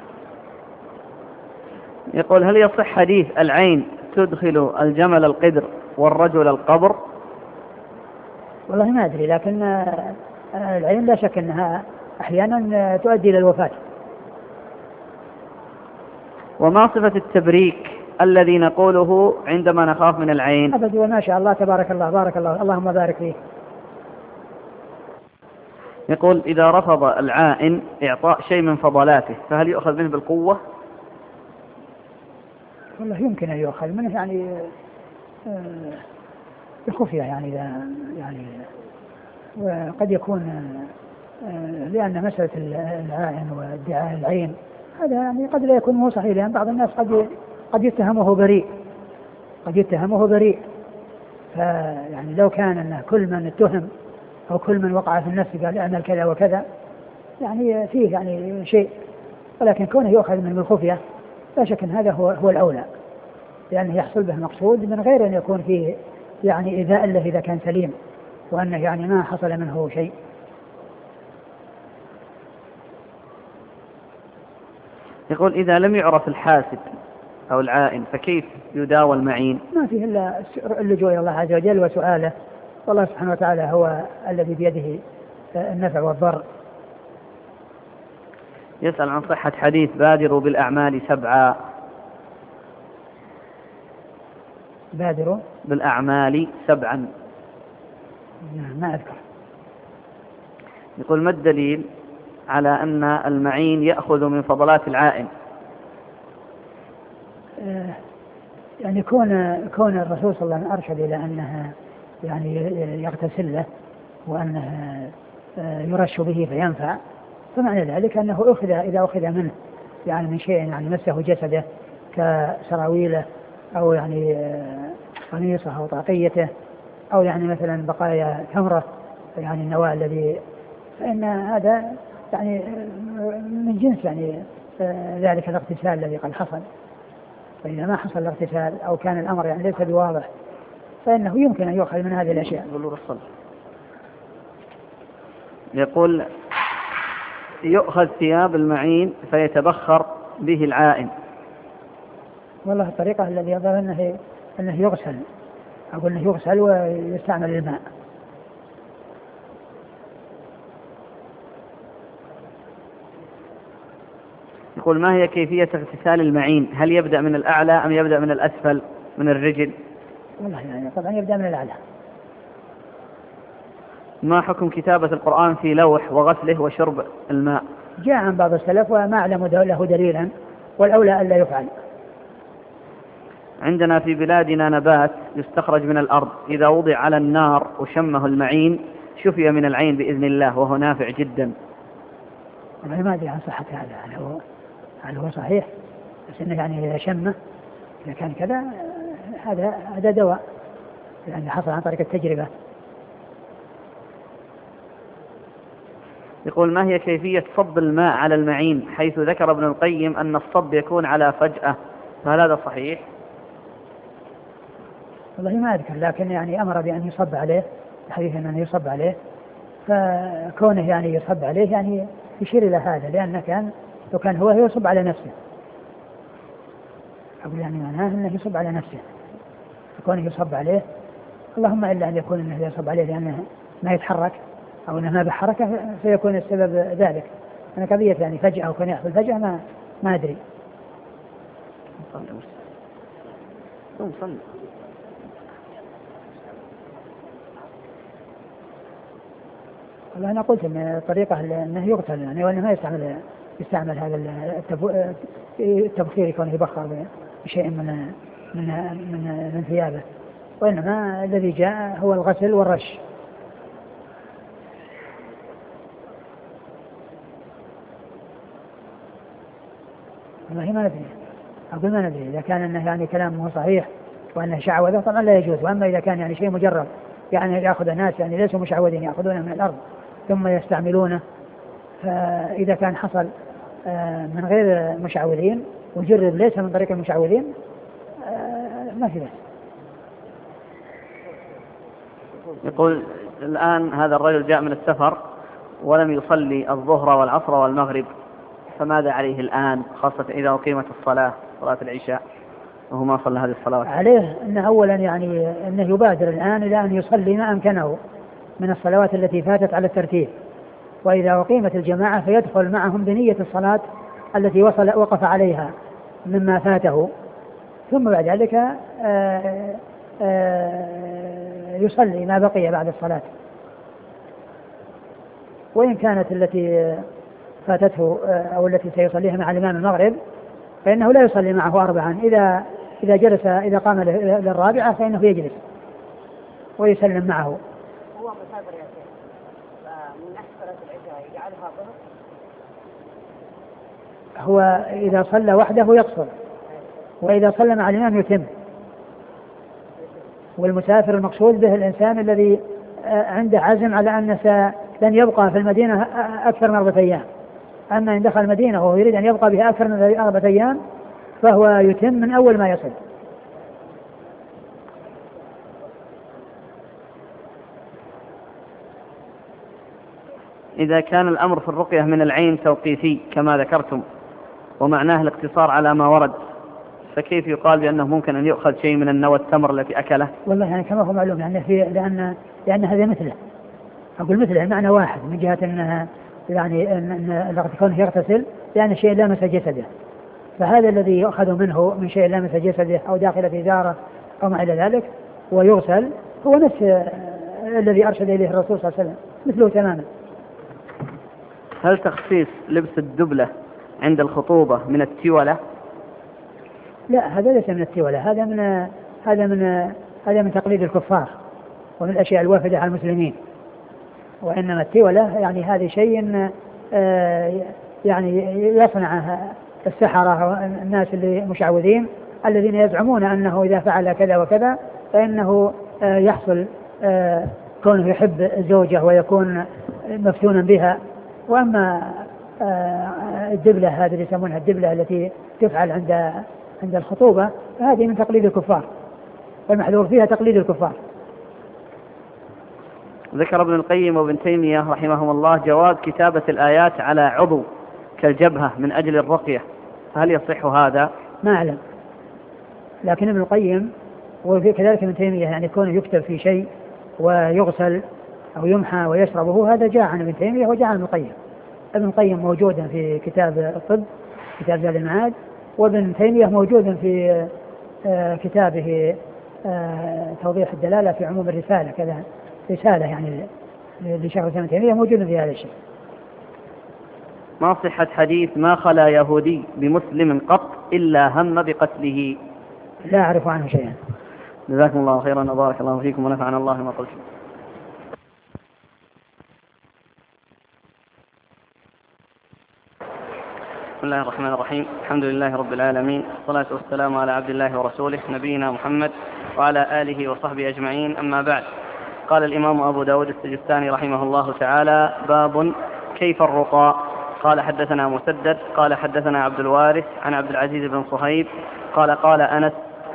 يقول هل يصح حديث العين تدخل الجمل القدر والرجل القبر؟ والله ما أدري، لكن العين لا شك أنها أحيانا تؤدي إلى الوفاة. وما صفة التبريك الذي نقوله عندما نخاف من العين؟ أبدا، وما شاء الله تبارك الله، بارك الله، اللهم بارك فيه. يقول إذا رفض العائن إعطاء شيء من فضلاته فهل يؤخذ منه بالقوة؟ والله يمكن أن يؤخذ منه يعني بخفية، يعني يعني وقد يكون لأن مسألة العائن وادعاء العين هذا يعني قد لا يكون مو صحيح، لأن بعض الناس قد قد يتهمه بريء قد يتهمه بريء فيعني لو كان أن كل من اتهم أو كل من وقع في النفس قال أعمل كذا وكذا يعني فيه يعني شيء، ولكن كونه يؤخذ من بالخفية لا شك أن هذا هو هو الأولى، لأنه يحصل به مقصود من غير أن يكون فيه يعني إيذاء له إذا كان سليم، وأنه يعني ما حصل منه شيء. يقول إذا لم يعرف الحاسد أو العائن فكيف يداوى المعين؟ ما فيه إلا اللجوء إلى الله عز وجل وسؤاله، والله سبحانه وتعالى هو الذي بيده النفع والضر. يسأل عن صحة حديث بادروا بالأعمال سبعا. بادروا بالأعمال سبعا، ما أذكر. يقول ما الدليل على أن المعين يأخذ من فضلات العائن؟ يعني كون كون الرسول صلى الله عليه وسلم أرشد إلى أنها يعني يغتسل له وأنه يرش به فينفع، فمعنى ذلك أنه أخذ إذا أخذ منه يعني من شيء يعني مسه جسده كسراويله أو يعني قميصه أو طاقيته أو يعني مثلا بقايا تمرة يعني النواة الذي، فإن هذا يعني من جنس يعني ذلك الاغتسال الذي قد حصل. فإذا ما حصل الاغتسال أو كان الأمر يعني ليس بواضح فإنه يمكن أن يؤخذ من هذه الأشياء. يقول يؤخذ ثياب المعين فيتبخر به العائن. والله الطريقة الذي يظهر أنه أنه يغسل، أقول أنه يغسل ويستعمل الماء. يقول ما هي كيفية اغتسال المعين؟ هل يبدأ من الأعلى أم يبدأ من الأسفل من الرجل؟ والله يعني طبعا يبدأ من الأعلى. ما حكم كتابة القرآن في لوح وغسله وشرب الماء؟ جاء عن بعض السلف وما أعلم له دليلا، والأولى ألا يفعل. عندنا في بلادنا نبات يستخرج من الأرض إذا وضع على النار وشمه المعين شفي من العين بإذن الله وهو نافع جدا. أنا ما أدري عن صحة هذا، هل هو هل هو صحيح؟ بس إنه يعني إذا شمه إذا كان كذا هذا هذا دواء يعني حصل عن طريق التجربة. يقول ما هي كيفية صب الماء على المعين حيث ذكر ابن القيم أن الصب يكون على فجأة، فهل هذا صحيح؟ والله ما أذكر، لكن يعني أمر بأن يصب عليه، حديث أنه يصب عليه، فكونه يعني يصب عليه يعني يشير إلى هذا، لأنه كان لو كان هو يصب على نفسه، أقول يعني معناه أنه يصب على نفسه، فكونه يصب عليه اللهم إلا أن يكون أنه يصب عليه لأنه ما يتحرك أو أنه ما بحركة فيكون السبب ذلك، أنا قضية يعني فجأة أو كان يحصل فجأة ما ما أدري. والله أنا قلت إن الطريقة أنه يقتل يعني وأنه ما يستعمل يستعمل هذا التبخير يكون يبخر بشيء من من من من ثيابه، وإنما الذي جاء هو الغسل والرش. والله ما ندري، أقول ما ندري إذا كان أنه يعني كلامه صحيح وأنه شعوذة طبعا لا يجوز، وأما إذا كان يعني شيء مجرد يعني يأخذ الناس يعني ليسوا مشعوذين يأخذونه من الأرض ثم يستعملونه، فإذا كان حصل من غير مشعوذين وجرب ليس من طريق المشعوذين ما في بس. يقول الآن هذا الرجل جاء من السفر ولم يصلي الظهر والعصر والمغرب، فماذا عليه الآن خاصة إذا أقيمت الصلاة صلاة العشاء وهو ما صلى هذه الصلوات؟ عليه أنه أولا يعني أنه يبادر الآن إلى أن يصلي ما أمكنه من الصلوات التي فاتت على الترتيب، وإذا أقيمت الجماعة فيدخل معهم بنية الصلاة التي وصل وقف عليها مما فاته، ثم بعد ذلك آآ آآ يصلي ما بقي بعد الصلاة. وإن كانت التي فاتته أو التي سيصليها مع الإمام المغرب فإنه لا يصلي معه أربعا، إذا إذا جلس إذا قام للرابعة فإنه يجلس ويسلم معه. هو مسافر يا شيخ، من نحو صلاة العشاء يجعلها ظهر؟ هو إذا صلى وحده يقصر، وإذا صلى مع الإمام يتم. والمسافر المقصود به الإنسان الذي عنده عزم على أن لن يبقى في المدينة أكثر من أربعة أيام، أما إن دخل المدينة وهو يريد أن يبقى بها أكثر من أربعة أيام فهو يتم من أول ما يصل. إذا كان الأمر في الرقية من العين توقيفي كما ذكرتم ومعناه الاقتصار على ما ورد، فكيف يقال بأنه ممكن أن يؤخذ شيء من النوى التمر التي أكله؟ والله يعني كما هو معلوم يعني في لأن لأن هذا مثله، أقول مثله معنى واحد من جهة أنها يعني أن كونه يغتسل لأن الشيء لامس جسده، فهذا الذي يؤخذ منه من شيء لامس جسده أو داخل في إزارة أو ما إلى ذلك ويغسل هو نفس الذي أرشد إليه الرسول صلى الله عليه وسلم مثله تماما. هل تخصيص لبس الدبلة عند الخطوبة من التولة؟ لا، هذا ليس من التولة، هذا من هذا من هذا من تقليد الكفار ومن الأشياء الوافدة على المسلمين، وإنما التولة يعني هذه شيء يعني يصنع السحرة الناس اللي مشعوذين الذين يزعمون أنه إذا فعل كذا وكذا فإنه يحصل كونه يحب زوجه ويكون مفتونا بها. وأما الدبلة هذه اللي يسمونها الدبلة التي تفعل عند عند الخطوبة فهذه من تقليد الكفار، والمحذور فيها تقليد الكفار. ذكر ابن القيم وابن تيمية رحمهم الله جواز كتابة الآيات على عضو كالجبهة من أجل الرقية، هل يصح هذا؟ ما أعلم، لكن ابن القيم وكذلك ابن تيمية يعني كونه يكتب في شيء ويغسل أو يمحى ويشربه هذا جاء عن ابن تيمية وجاء عن ابن القيم. ابن القيم موجودا في كتاب الطب كتاب زاد المعاد، وابن تيمية موجودا في كتابه توضيح الدلالة في عموم الرسالة، كذا رسالة يعني لشيخ ابن تيمية موجود في هذا الشيء. ما صحة حديث ما خلا يهودي بمسلم قط إلا هم بقتله؟ لا أعرف عنه شيئا. جزاكم الله خيرا وبارك الله فيكم ونفعنا الله ما قلتم. بسم الله الرحمن الرحيم، الحمد لله رب العالمين، والصلاة والسلام على عبد الله ورسوله نبينا محمد وعلى آله وصحبه أجمعين، أما بعد. قال الإمام أبو داود السجستاني رحمه الله تعالى: باب كيف الرقى. قال حدثنا مسدد قال حدثنا عبد الوارث عن عبد العزيز بن صهيب قال قال أنس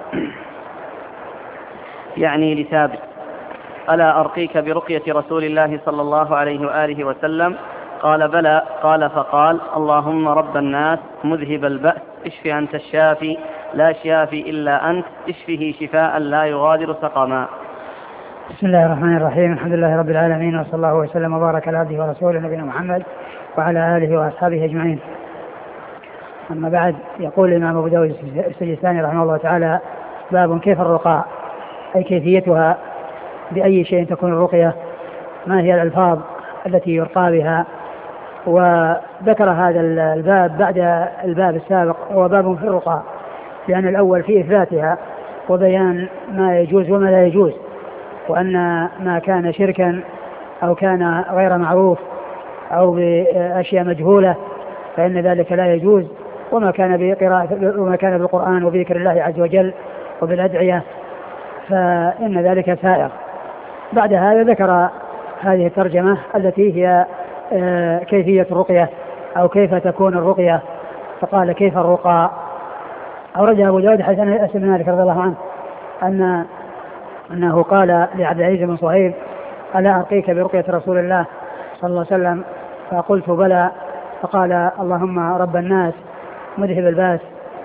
يعني لثابت: ألا أرقيك برقية رسول الله صلى الله عليه وآله وسلم؟ قال بلى. قال فقال: اللهم رب الناس مذهب البأس اشف أنت الشافي لا شافي إلا أنت اشفه شفاء لا يغادر سقما. بسم الله الرحمن الرحيم، الحمد لله رب العالمين، وصلى الله وسلم وبارك على عبده ورسوله نبينا محمد وعلى آله وأصحابه أجمعين. أما بعد، يقول الإمام أبو داود السجستاني رحمه الله تعالى: باب كيف الرقى، أي كيفيتها، بأي شيء تكون الرقية، ما هي الألفاظ التي يرقى بها. وذكر هذا الباب بعد الباب السابق، هو باب في الرقى، لأن الأول في إثباتها وبيان ما يجوز وما لا يجوز، وأن ما كان شركا أو كان غير معروف أو بأشياء مجهولة فإن ذلك لا يجوز، وما كان بقراءة وما كان بالقرآن وبذكر الله عز وجل وبالأدعية فإن ذلك سائغ. بعد هذا ذكر هذه الترجمة التي هي كيفية الرقية أو كيف تكون الرقية، فقال: كيف الرقى. أورد أبو داود حديث أنس بن مالك رضي الله عنه أن أنه قال لعبد العزيز بن صهيب: ألا أرقيك برقية رسول الله صلى الله عليه وسلم؟ فقلت: بلى. فقال: اللهم رب الناس مذهب الباس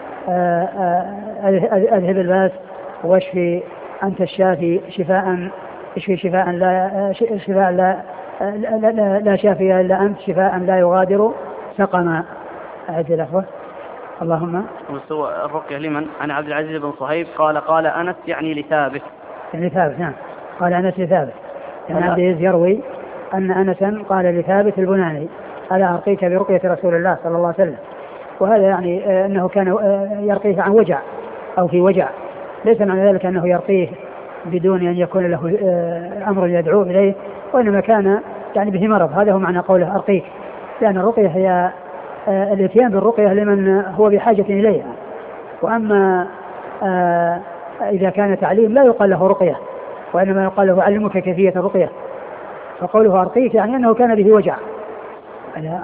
أذهب الباس واشفي أنت الشافي شفاء اشفي شفاء لا شفاء لا لا, لا, لا شافي إلا أنت شفاء لا يغادر سقما. أعد لفظه: اللهم. مستوى الرقية لمن؟ عن عبد العزيز بن صهيب قال: قال أنس يعني لثابت. يعني ثابت، نعم، قال أنس لثابت. يعني عبد العزيز يروي أن أنسا قال لثابت البناني: ألا أرقيك برقية رسول الله صلى الله عليه وسلم. وهذا يعني أنه كان يرقيه عن وجع أو في وجع، ليس معنى ذلك أنه يرقيه بدون أن يكون له أمر يدعو إليه، وإنما كان يعني به مرض. هذا هو معنى قوله أرقيك، لأن الرقية هي الاتيان بالرقية لمن هو بحاجة إليها. وأما إذا كان تعليم لا يقال له رقية، وإنما يقال له علمك كيفية الرقية. فقوله أرقيك يعني أنه كان به وجع. ألا,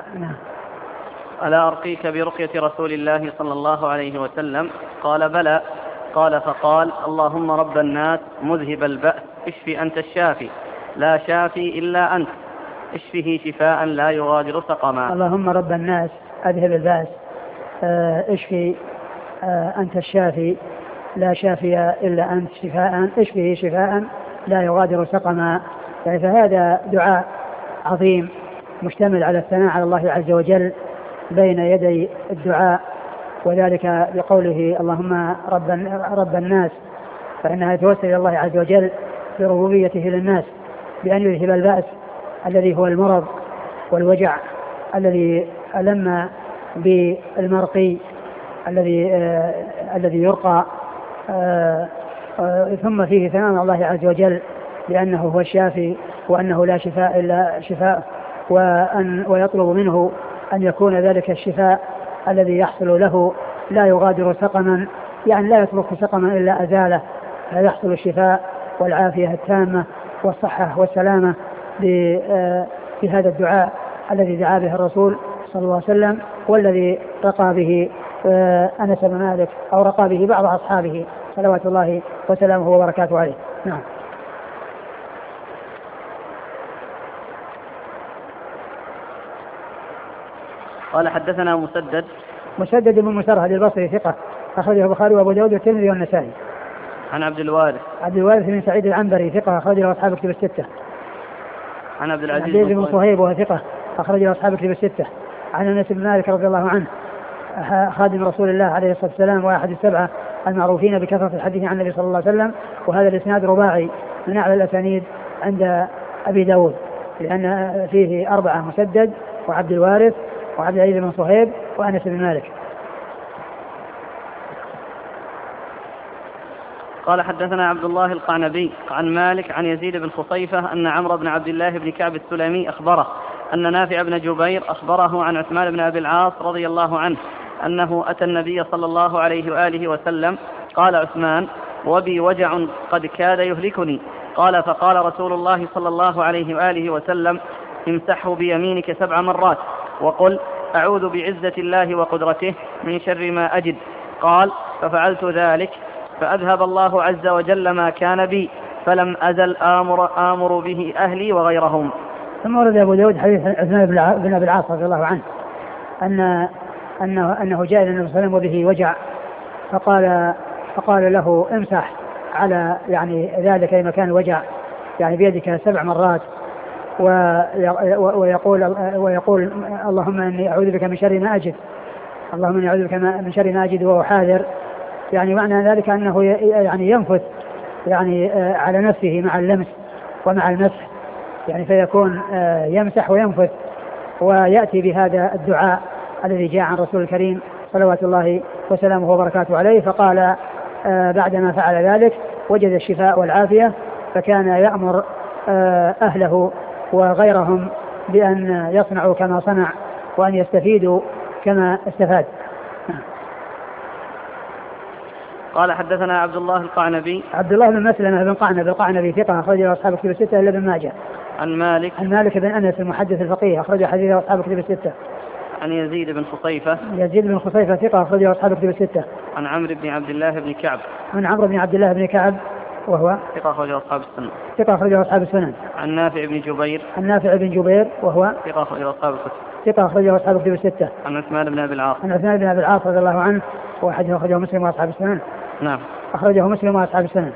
ألا أرقيك برقية رسول الله صلى الله عليه وسلم؟ قال: بلى. قال: فقال: اللهم رب الناس مذهب البأس اشفي أنت الشافي لا شافي إلا أنت اشفه شفاء لا يغادر سقما. اللهم رب الناس أذهب البأس اشفي أنت الشافي لا شافي إلا أنت شفاء اشفه شفاء لا يغادر سقما. يعني فهذا دعاء عظيم مشتمل على الثناء على الله عز وجل بين يدي الدعاء، وذلك بقوله: اللهم رب, رب الناس، فإنها توسل إلى الله عز وجل بربوبيته للناس بأن يذهب البأس الذي هو المرض والوجع الذي ألم بالمرقي الذي آه الذي يرقى آه آه ثم فيه ثناء على الله عز وجل لأنه هو الشافي وأنه لا شفاء إلا شفاء، وأن ويطلب منه أن يكون ذلك الشفاء الذي يحصل له لا يغادر سقما، يعني لا يترك سقما إلا أزاله، فيحصل الشفاء والعافية التامة والصحة والسلامة بهذا الدعاء الذي دعا به الرسول صلى الله عليه وسلم، والذي رقى به أنس بن مالك أو رقى به بعض أصحابه صلوات الله وسلامه وبركاته عليه. نعم. قال: حدثنا مسدد مسدد بن مسرهد البصري ثقة أخرجه البخاري وأبو داود والترمذي والنسائي. عن عبد الوارث عبد الوارث بن سعيد العنبري ثقة أخرجه أصحاب الكتب الستة. عن عبد العزيز بن صهيب وهو ثقة أخرجه أصحاب الكتب الستة. عن أنس بن مالك رضي الله عنه خادم رسول الله عليه الصلاة والسلام وأحد السبعة المعروفين بكثرة الحديث عن النبي صلى الله عليه وسلم، وهذا الإسناد رباعي من أعلى الأسانيد عند أبي داود، لأن فيه أربعة: مسدد وعبد الوارث وعبد العزيز بن صهيب وأنس بن مالك. قال: حدثنا عبد الله القعنبي عن مالك عن يزيد بن خصيفة أن عمرو بن عبد الله بن كعب السلمي أخبره أن نافع بن جبير أخبره عن عثمان بن أبي العاص رضي الله عنه أنه أتى النبي صلى الله عليه وآله وسلم. قال عثمان: وبي وجع قد كاد يهلكني. قال: فقال رسول الله صلى الله عليه وآله وسلم: امسحه بيمينك سبع مرات وقل: أعوذ بعزة الله وقدرته من شر ما أجد. قال: ففعلت ذلك فأذهب الله عز وجل ما كان بي فلم أزل آمر, آمر به أهلي وغيرهم. ثم ورد أبو داود حديث عثمان بن أبي العاص رضي الله عنه أن أنه, أنه جاء إلى النبي صلى الله عليه وسلم وبه وجع، فقال, فقال له: امسح على يعني ذلك أي مكان الوجع يعني بيدك سبع مرات ويقول, ويقول اللهم إني أعوذ بك من شر ما أجد، اللهم إني أعوذ بك من شر ما أجد وأحاذر. يعني معنى ذلك أنه يعني ينفث يعني على نفسه مع اللمس ومع المسح، يعني فيكون يمسح وينفث ويأتي بهذا الدعاء الذي جاء عن رسول الكريم صلوات الله وسلامه وبركاته عليه. فقال بعدما فعل ذلك وجد الشفاء والعافية، فكان يأمر أهله وغيرهم بأن يصنعوا كما صنع وأن يستفيدوا كما استفاد. قال حدثنا عبد الله القعنبي. عبد الله بن مسلمة بن قعنب القعنبي ثقة أخرجه أصحاب الكتب الستة إلا ابن ماجه. عن مالك. عن مالك بن أنس المحدث الفقيه أخرج حديثه أصحاب الكتب الستة. عن يزيد بن خصيفة. يزيد بن خصيفة ثقة أخرجه أصحاب الكتب الستة. عن عمرو بن عبد الله بن كعب. عن عمرو بن عبد الله بن كعب وهو ثقة أخرجه أصحاب السنن. ثقة أخرجه أصحاب السنن. عن نافع بن جبير. عن نافع بن جبير وهو ثقة أخرجه أصحاب الكتب. ثقة أخرجه أصحاب الكتب الستة. عن عثمان بن أبي العاص. عن عثمان بن أبي العاص رضي الله عنه وحديث أخرجه مسلم وأصحاب السنن. نعم. أخرجه مسلم وأصحاب السنن.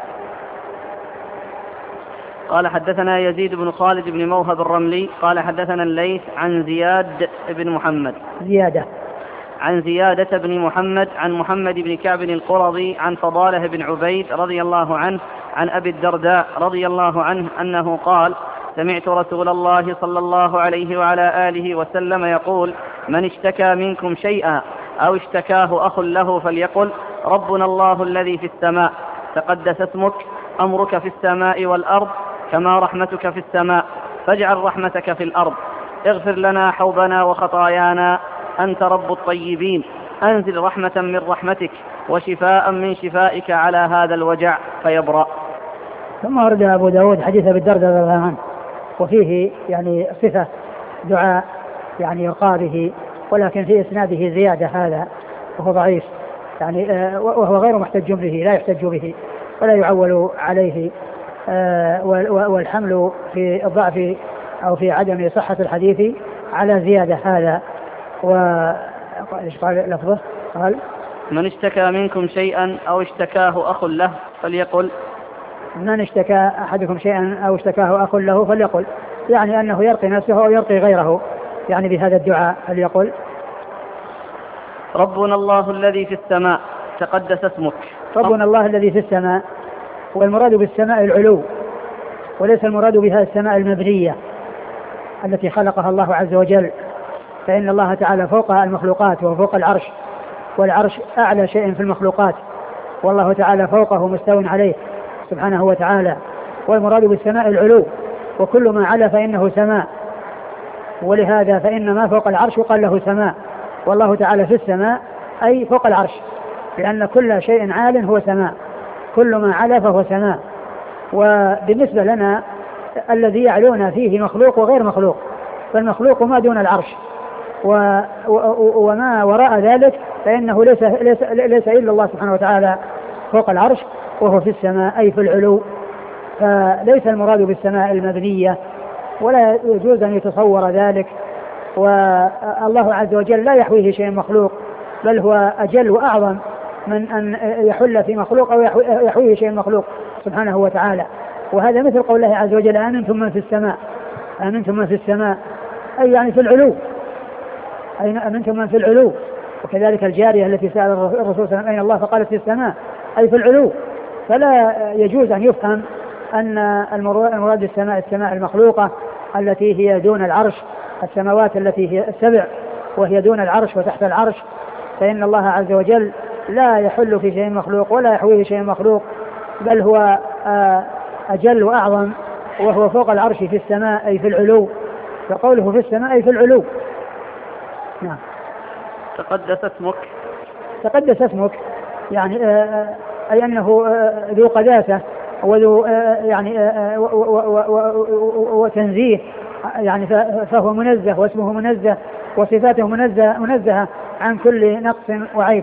قال حدثنا يزيد بن خالد بن موهب الرملي قال حدثنا الليث عن زياد بن محمد. زيادة. عن زيادة بن محمد عن محمد بن كعب القرظي عن فضالة بن عبيد رضي الله عنه عن أبي الدرداء رضي الله عنه أنه قال: سمعت رسول الله صلى الله عليه وعلى آله وسلم يقول: من اشتكى منكم شيئا أو اشتكاه أخ له فليقل: ربنا الله الذي في السماء تقدس اسمك، أمرك في السماء والأرض كما رحمتك في السماء، فاجعل رحمتك في الأرض، اغفر لنا حوبنا وخطايانا، أنت رب الطيبين، أنزل رحمة من رحمتك وشفاء من شفائك على هذا الوجع فيبرأ. ثم ورد أبو داود حديث أبي الدرداء رضي الله عنه وفيه يعني صفة دعاء يعني يرقى به، ولكن في إسناده زيادة هذا وهو ضعيف، يعني وهو غير محتج به، لا يحتج به ولا يعول عليه، والحمل في الضعف أو في عدم صحة الحديث على زيادة هذا. وإيش قال لفظه؟ قال: من اشتكى منكم شيئا أو اشتكاه أخ له فليقل. من اشتكى أحدكم شيئا أو اشتكاه أخ له فليقل، يعني أنه يرقي نفسه أو يرقي غيره يعني بهذا الدعاء، فليقل: ربنا الله الذي في السماء تقدس اسمك. ربنا الله الذي في السماء، والمراد بالسماء العلو، وليس المراد بها السماء المبنية التي خلقها الله عز وجل، فإن الله تعالى فوق المخلوقات وفوق العرش، والعرش أعلى شيء في المخلوقات، والله تعالى فوقه مستو عليه سبحانه وتعالى. والمراد بالسماء العلو، وكل ما علا فإنه سماء، ولهذا فإن ما فوق العرش قال له سماء، والله تعالى في السماء أي فوق العرش، لأن كل شيء عال هو سماء، كل ما علا فهو سماء. وبالنسبة لنا الذي يعلونا فيه مخلوق وغير مخلوق، فالمخلوق ما دون العرش، و وما وراء ذلك فإنه ليس, ليس, ليس إلا الله سبحانه وتعالى فوق العرش وهو في السماء أي في العلو. فليس المراد بالسماء المبنية، ولا يجوز أن يتصور ذلك، والله عز وجل لا يحويه شيء مخلوق، بل هو أجل وأعظم من أن يحل في مخلوق أو يحويه شيء مخلوق سبحانه وتعالى. وهذا مثل قول الله عز وجل: آمنتم من في السماء، آمنتم من في السماء أي يعني في العلو، أي آمنتم من في العلو. وكذلك الجارية التي سأل الرسول صلى الله عليه وسلم أين الله فقالت في السماء أي في العلو. فلا يجوز أن يفهم أن المراد بالسماء السماء المخلوقة التي هي دون العرش، السماوات التي هي السبع وهي دون العرش وتحت العرش، فإن الله عز وجل لا يحل في شيء مخلوق ولا يحويه شيء مخلوق، بل هو أجل وأعظم، وهو فوق العرش في السماء أي في العلو، فقوله في السماء أي في العلو. نعم. تقدس اسمك. تقدس اسمك يعني أي أنه ذو قداسة وذو يعني وتنزيه، يعني فهو منزه واسمه منزه وصفاته منزه منزهة عن كل نقص وعيب.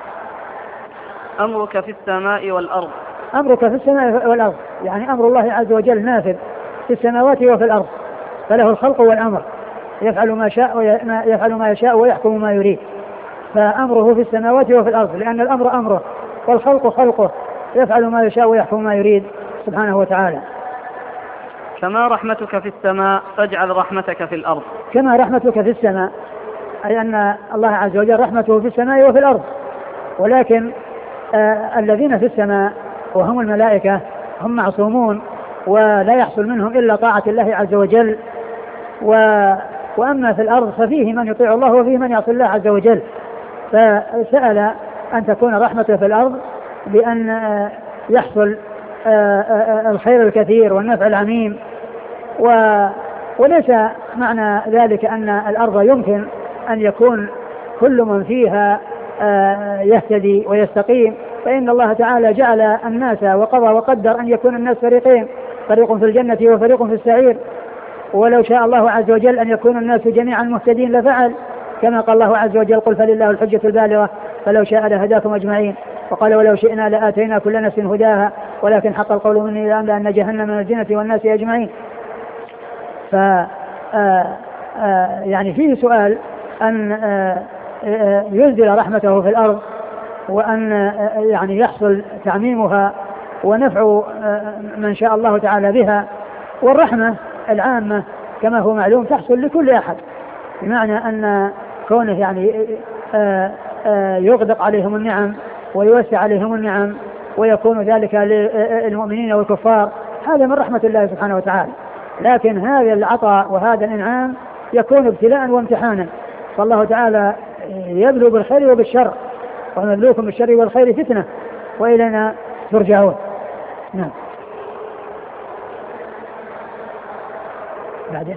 أمرك في السماء والأرض. أمرك في السماء والأرض يعني أمر الله عز وجل نافذ في السماوات وفي الأرض، فله الخلق والأمر، يفعل ما شاء ويفعل ما يشاء ويحكم ما يريد. فأمره في السماوات وفي الأرض، لأن الأمر أمره والخلق خلقه، يفعل ما يشاء ويحكم ما يريد سبحانه وتعالى. كما رحمتك في السماء فاجعل رحمتك في الأرض. كما رحمتك في السماء، أي أن الله عز وجل رحمته في السماء وفي الأرض، ولكن آه الذين في السماء وهم الملائكة هم معصومون ولا يحصل منهم إلا طاعة الله عز وجل، و وأما في الأرض ففيه من يطيع الله وفيه من يعصي الله عز وجل، فسأل أن تكون رحمته في الأرض بأن آه يحصل آه آه الخير الكثير والنفع العميم، و وليس معنى ذلك أن الأرض يمكن أن يكون كل من فيها يهتدي ويستقيم، فإن الله تعالى جعل الناس وقضى وقدر أن يكون الناس فريقين، فريق في الجنة وفريق في السعير، ولو شاء الله عز وجل أن يكون الناس جميعا مهتدين لفعل، كما قال الله عز وجل قل فلله الحجة البالغة فلو شاء لهداكم أجمعين، وقال ولو شئنا لآتينا كل نفس هداها ولكن حق القول مني لأملأن جهنم من الجنة والناس أجمعين. ف يعني فيه سؤال أن ينزل رحمته في الأرض، وأن يعني يحصل تعميمها ونفع من شاء الله تعالى بها، والرحمة العامة كما هو معلوم تحصل لكل أحد، بمعنى أن كونه يعني يغدق عليهم النعم ويوسع عليهم النعم ويكون ذلك للمؤمنين والكفار، هذا من رحمة الله سبحانه وتعالى. لكن هذا العطاء وهذا الإنعام يكون ابتلاء وامتحانا، فالله تعالى يبلو بالخير وبالشر، ونبلوكم بالشر والخير فتنة وإلينا ترجعون. نعم. بعده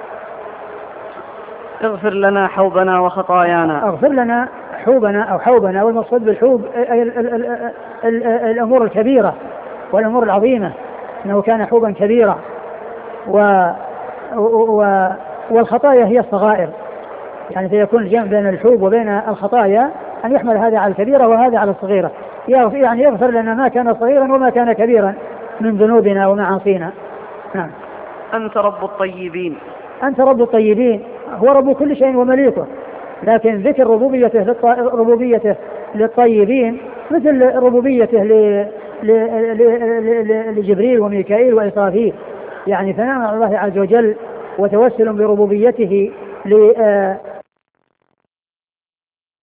اغفر لنا حوبنا وخطايانا. اغفر لنا حوبنا أو حوبنا، والمقصود بالحوب ال ال ال ال ال الأمور الكبيرة والأمور العظيمة، أنه كان حوبا كبيرا، و و والخطايا هي الصغائر، يعني فيكون الجمع بين الحوب وبين الخطايا أن يحمل هذا على الكبيرة وهذا على الصغيرة، يعني يغفر لنا ما كان صغيرا وما كان كبيرا من ذنوبنا ومعاصينا. نعم. أنت رب الطيبين. أنت رب الطيبين، هو رب كل شيء ومليكه، لكن ذكر ربوبيته للط... ربوبيته للطيبين مثل ربوبيته ل... ل... ل... لجبريل وميكائيل وإسرافيل، يعني ثناء على الله عز وجل وتوسل بربوبيته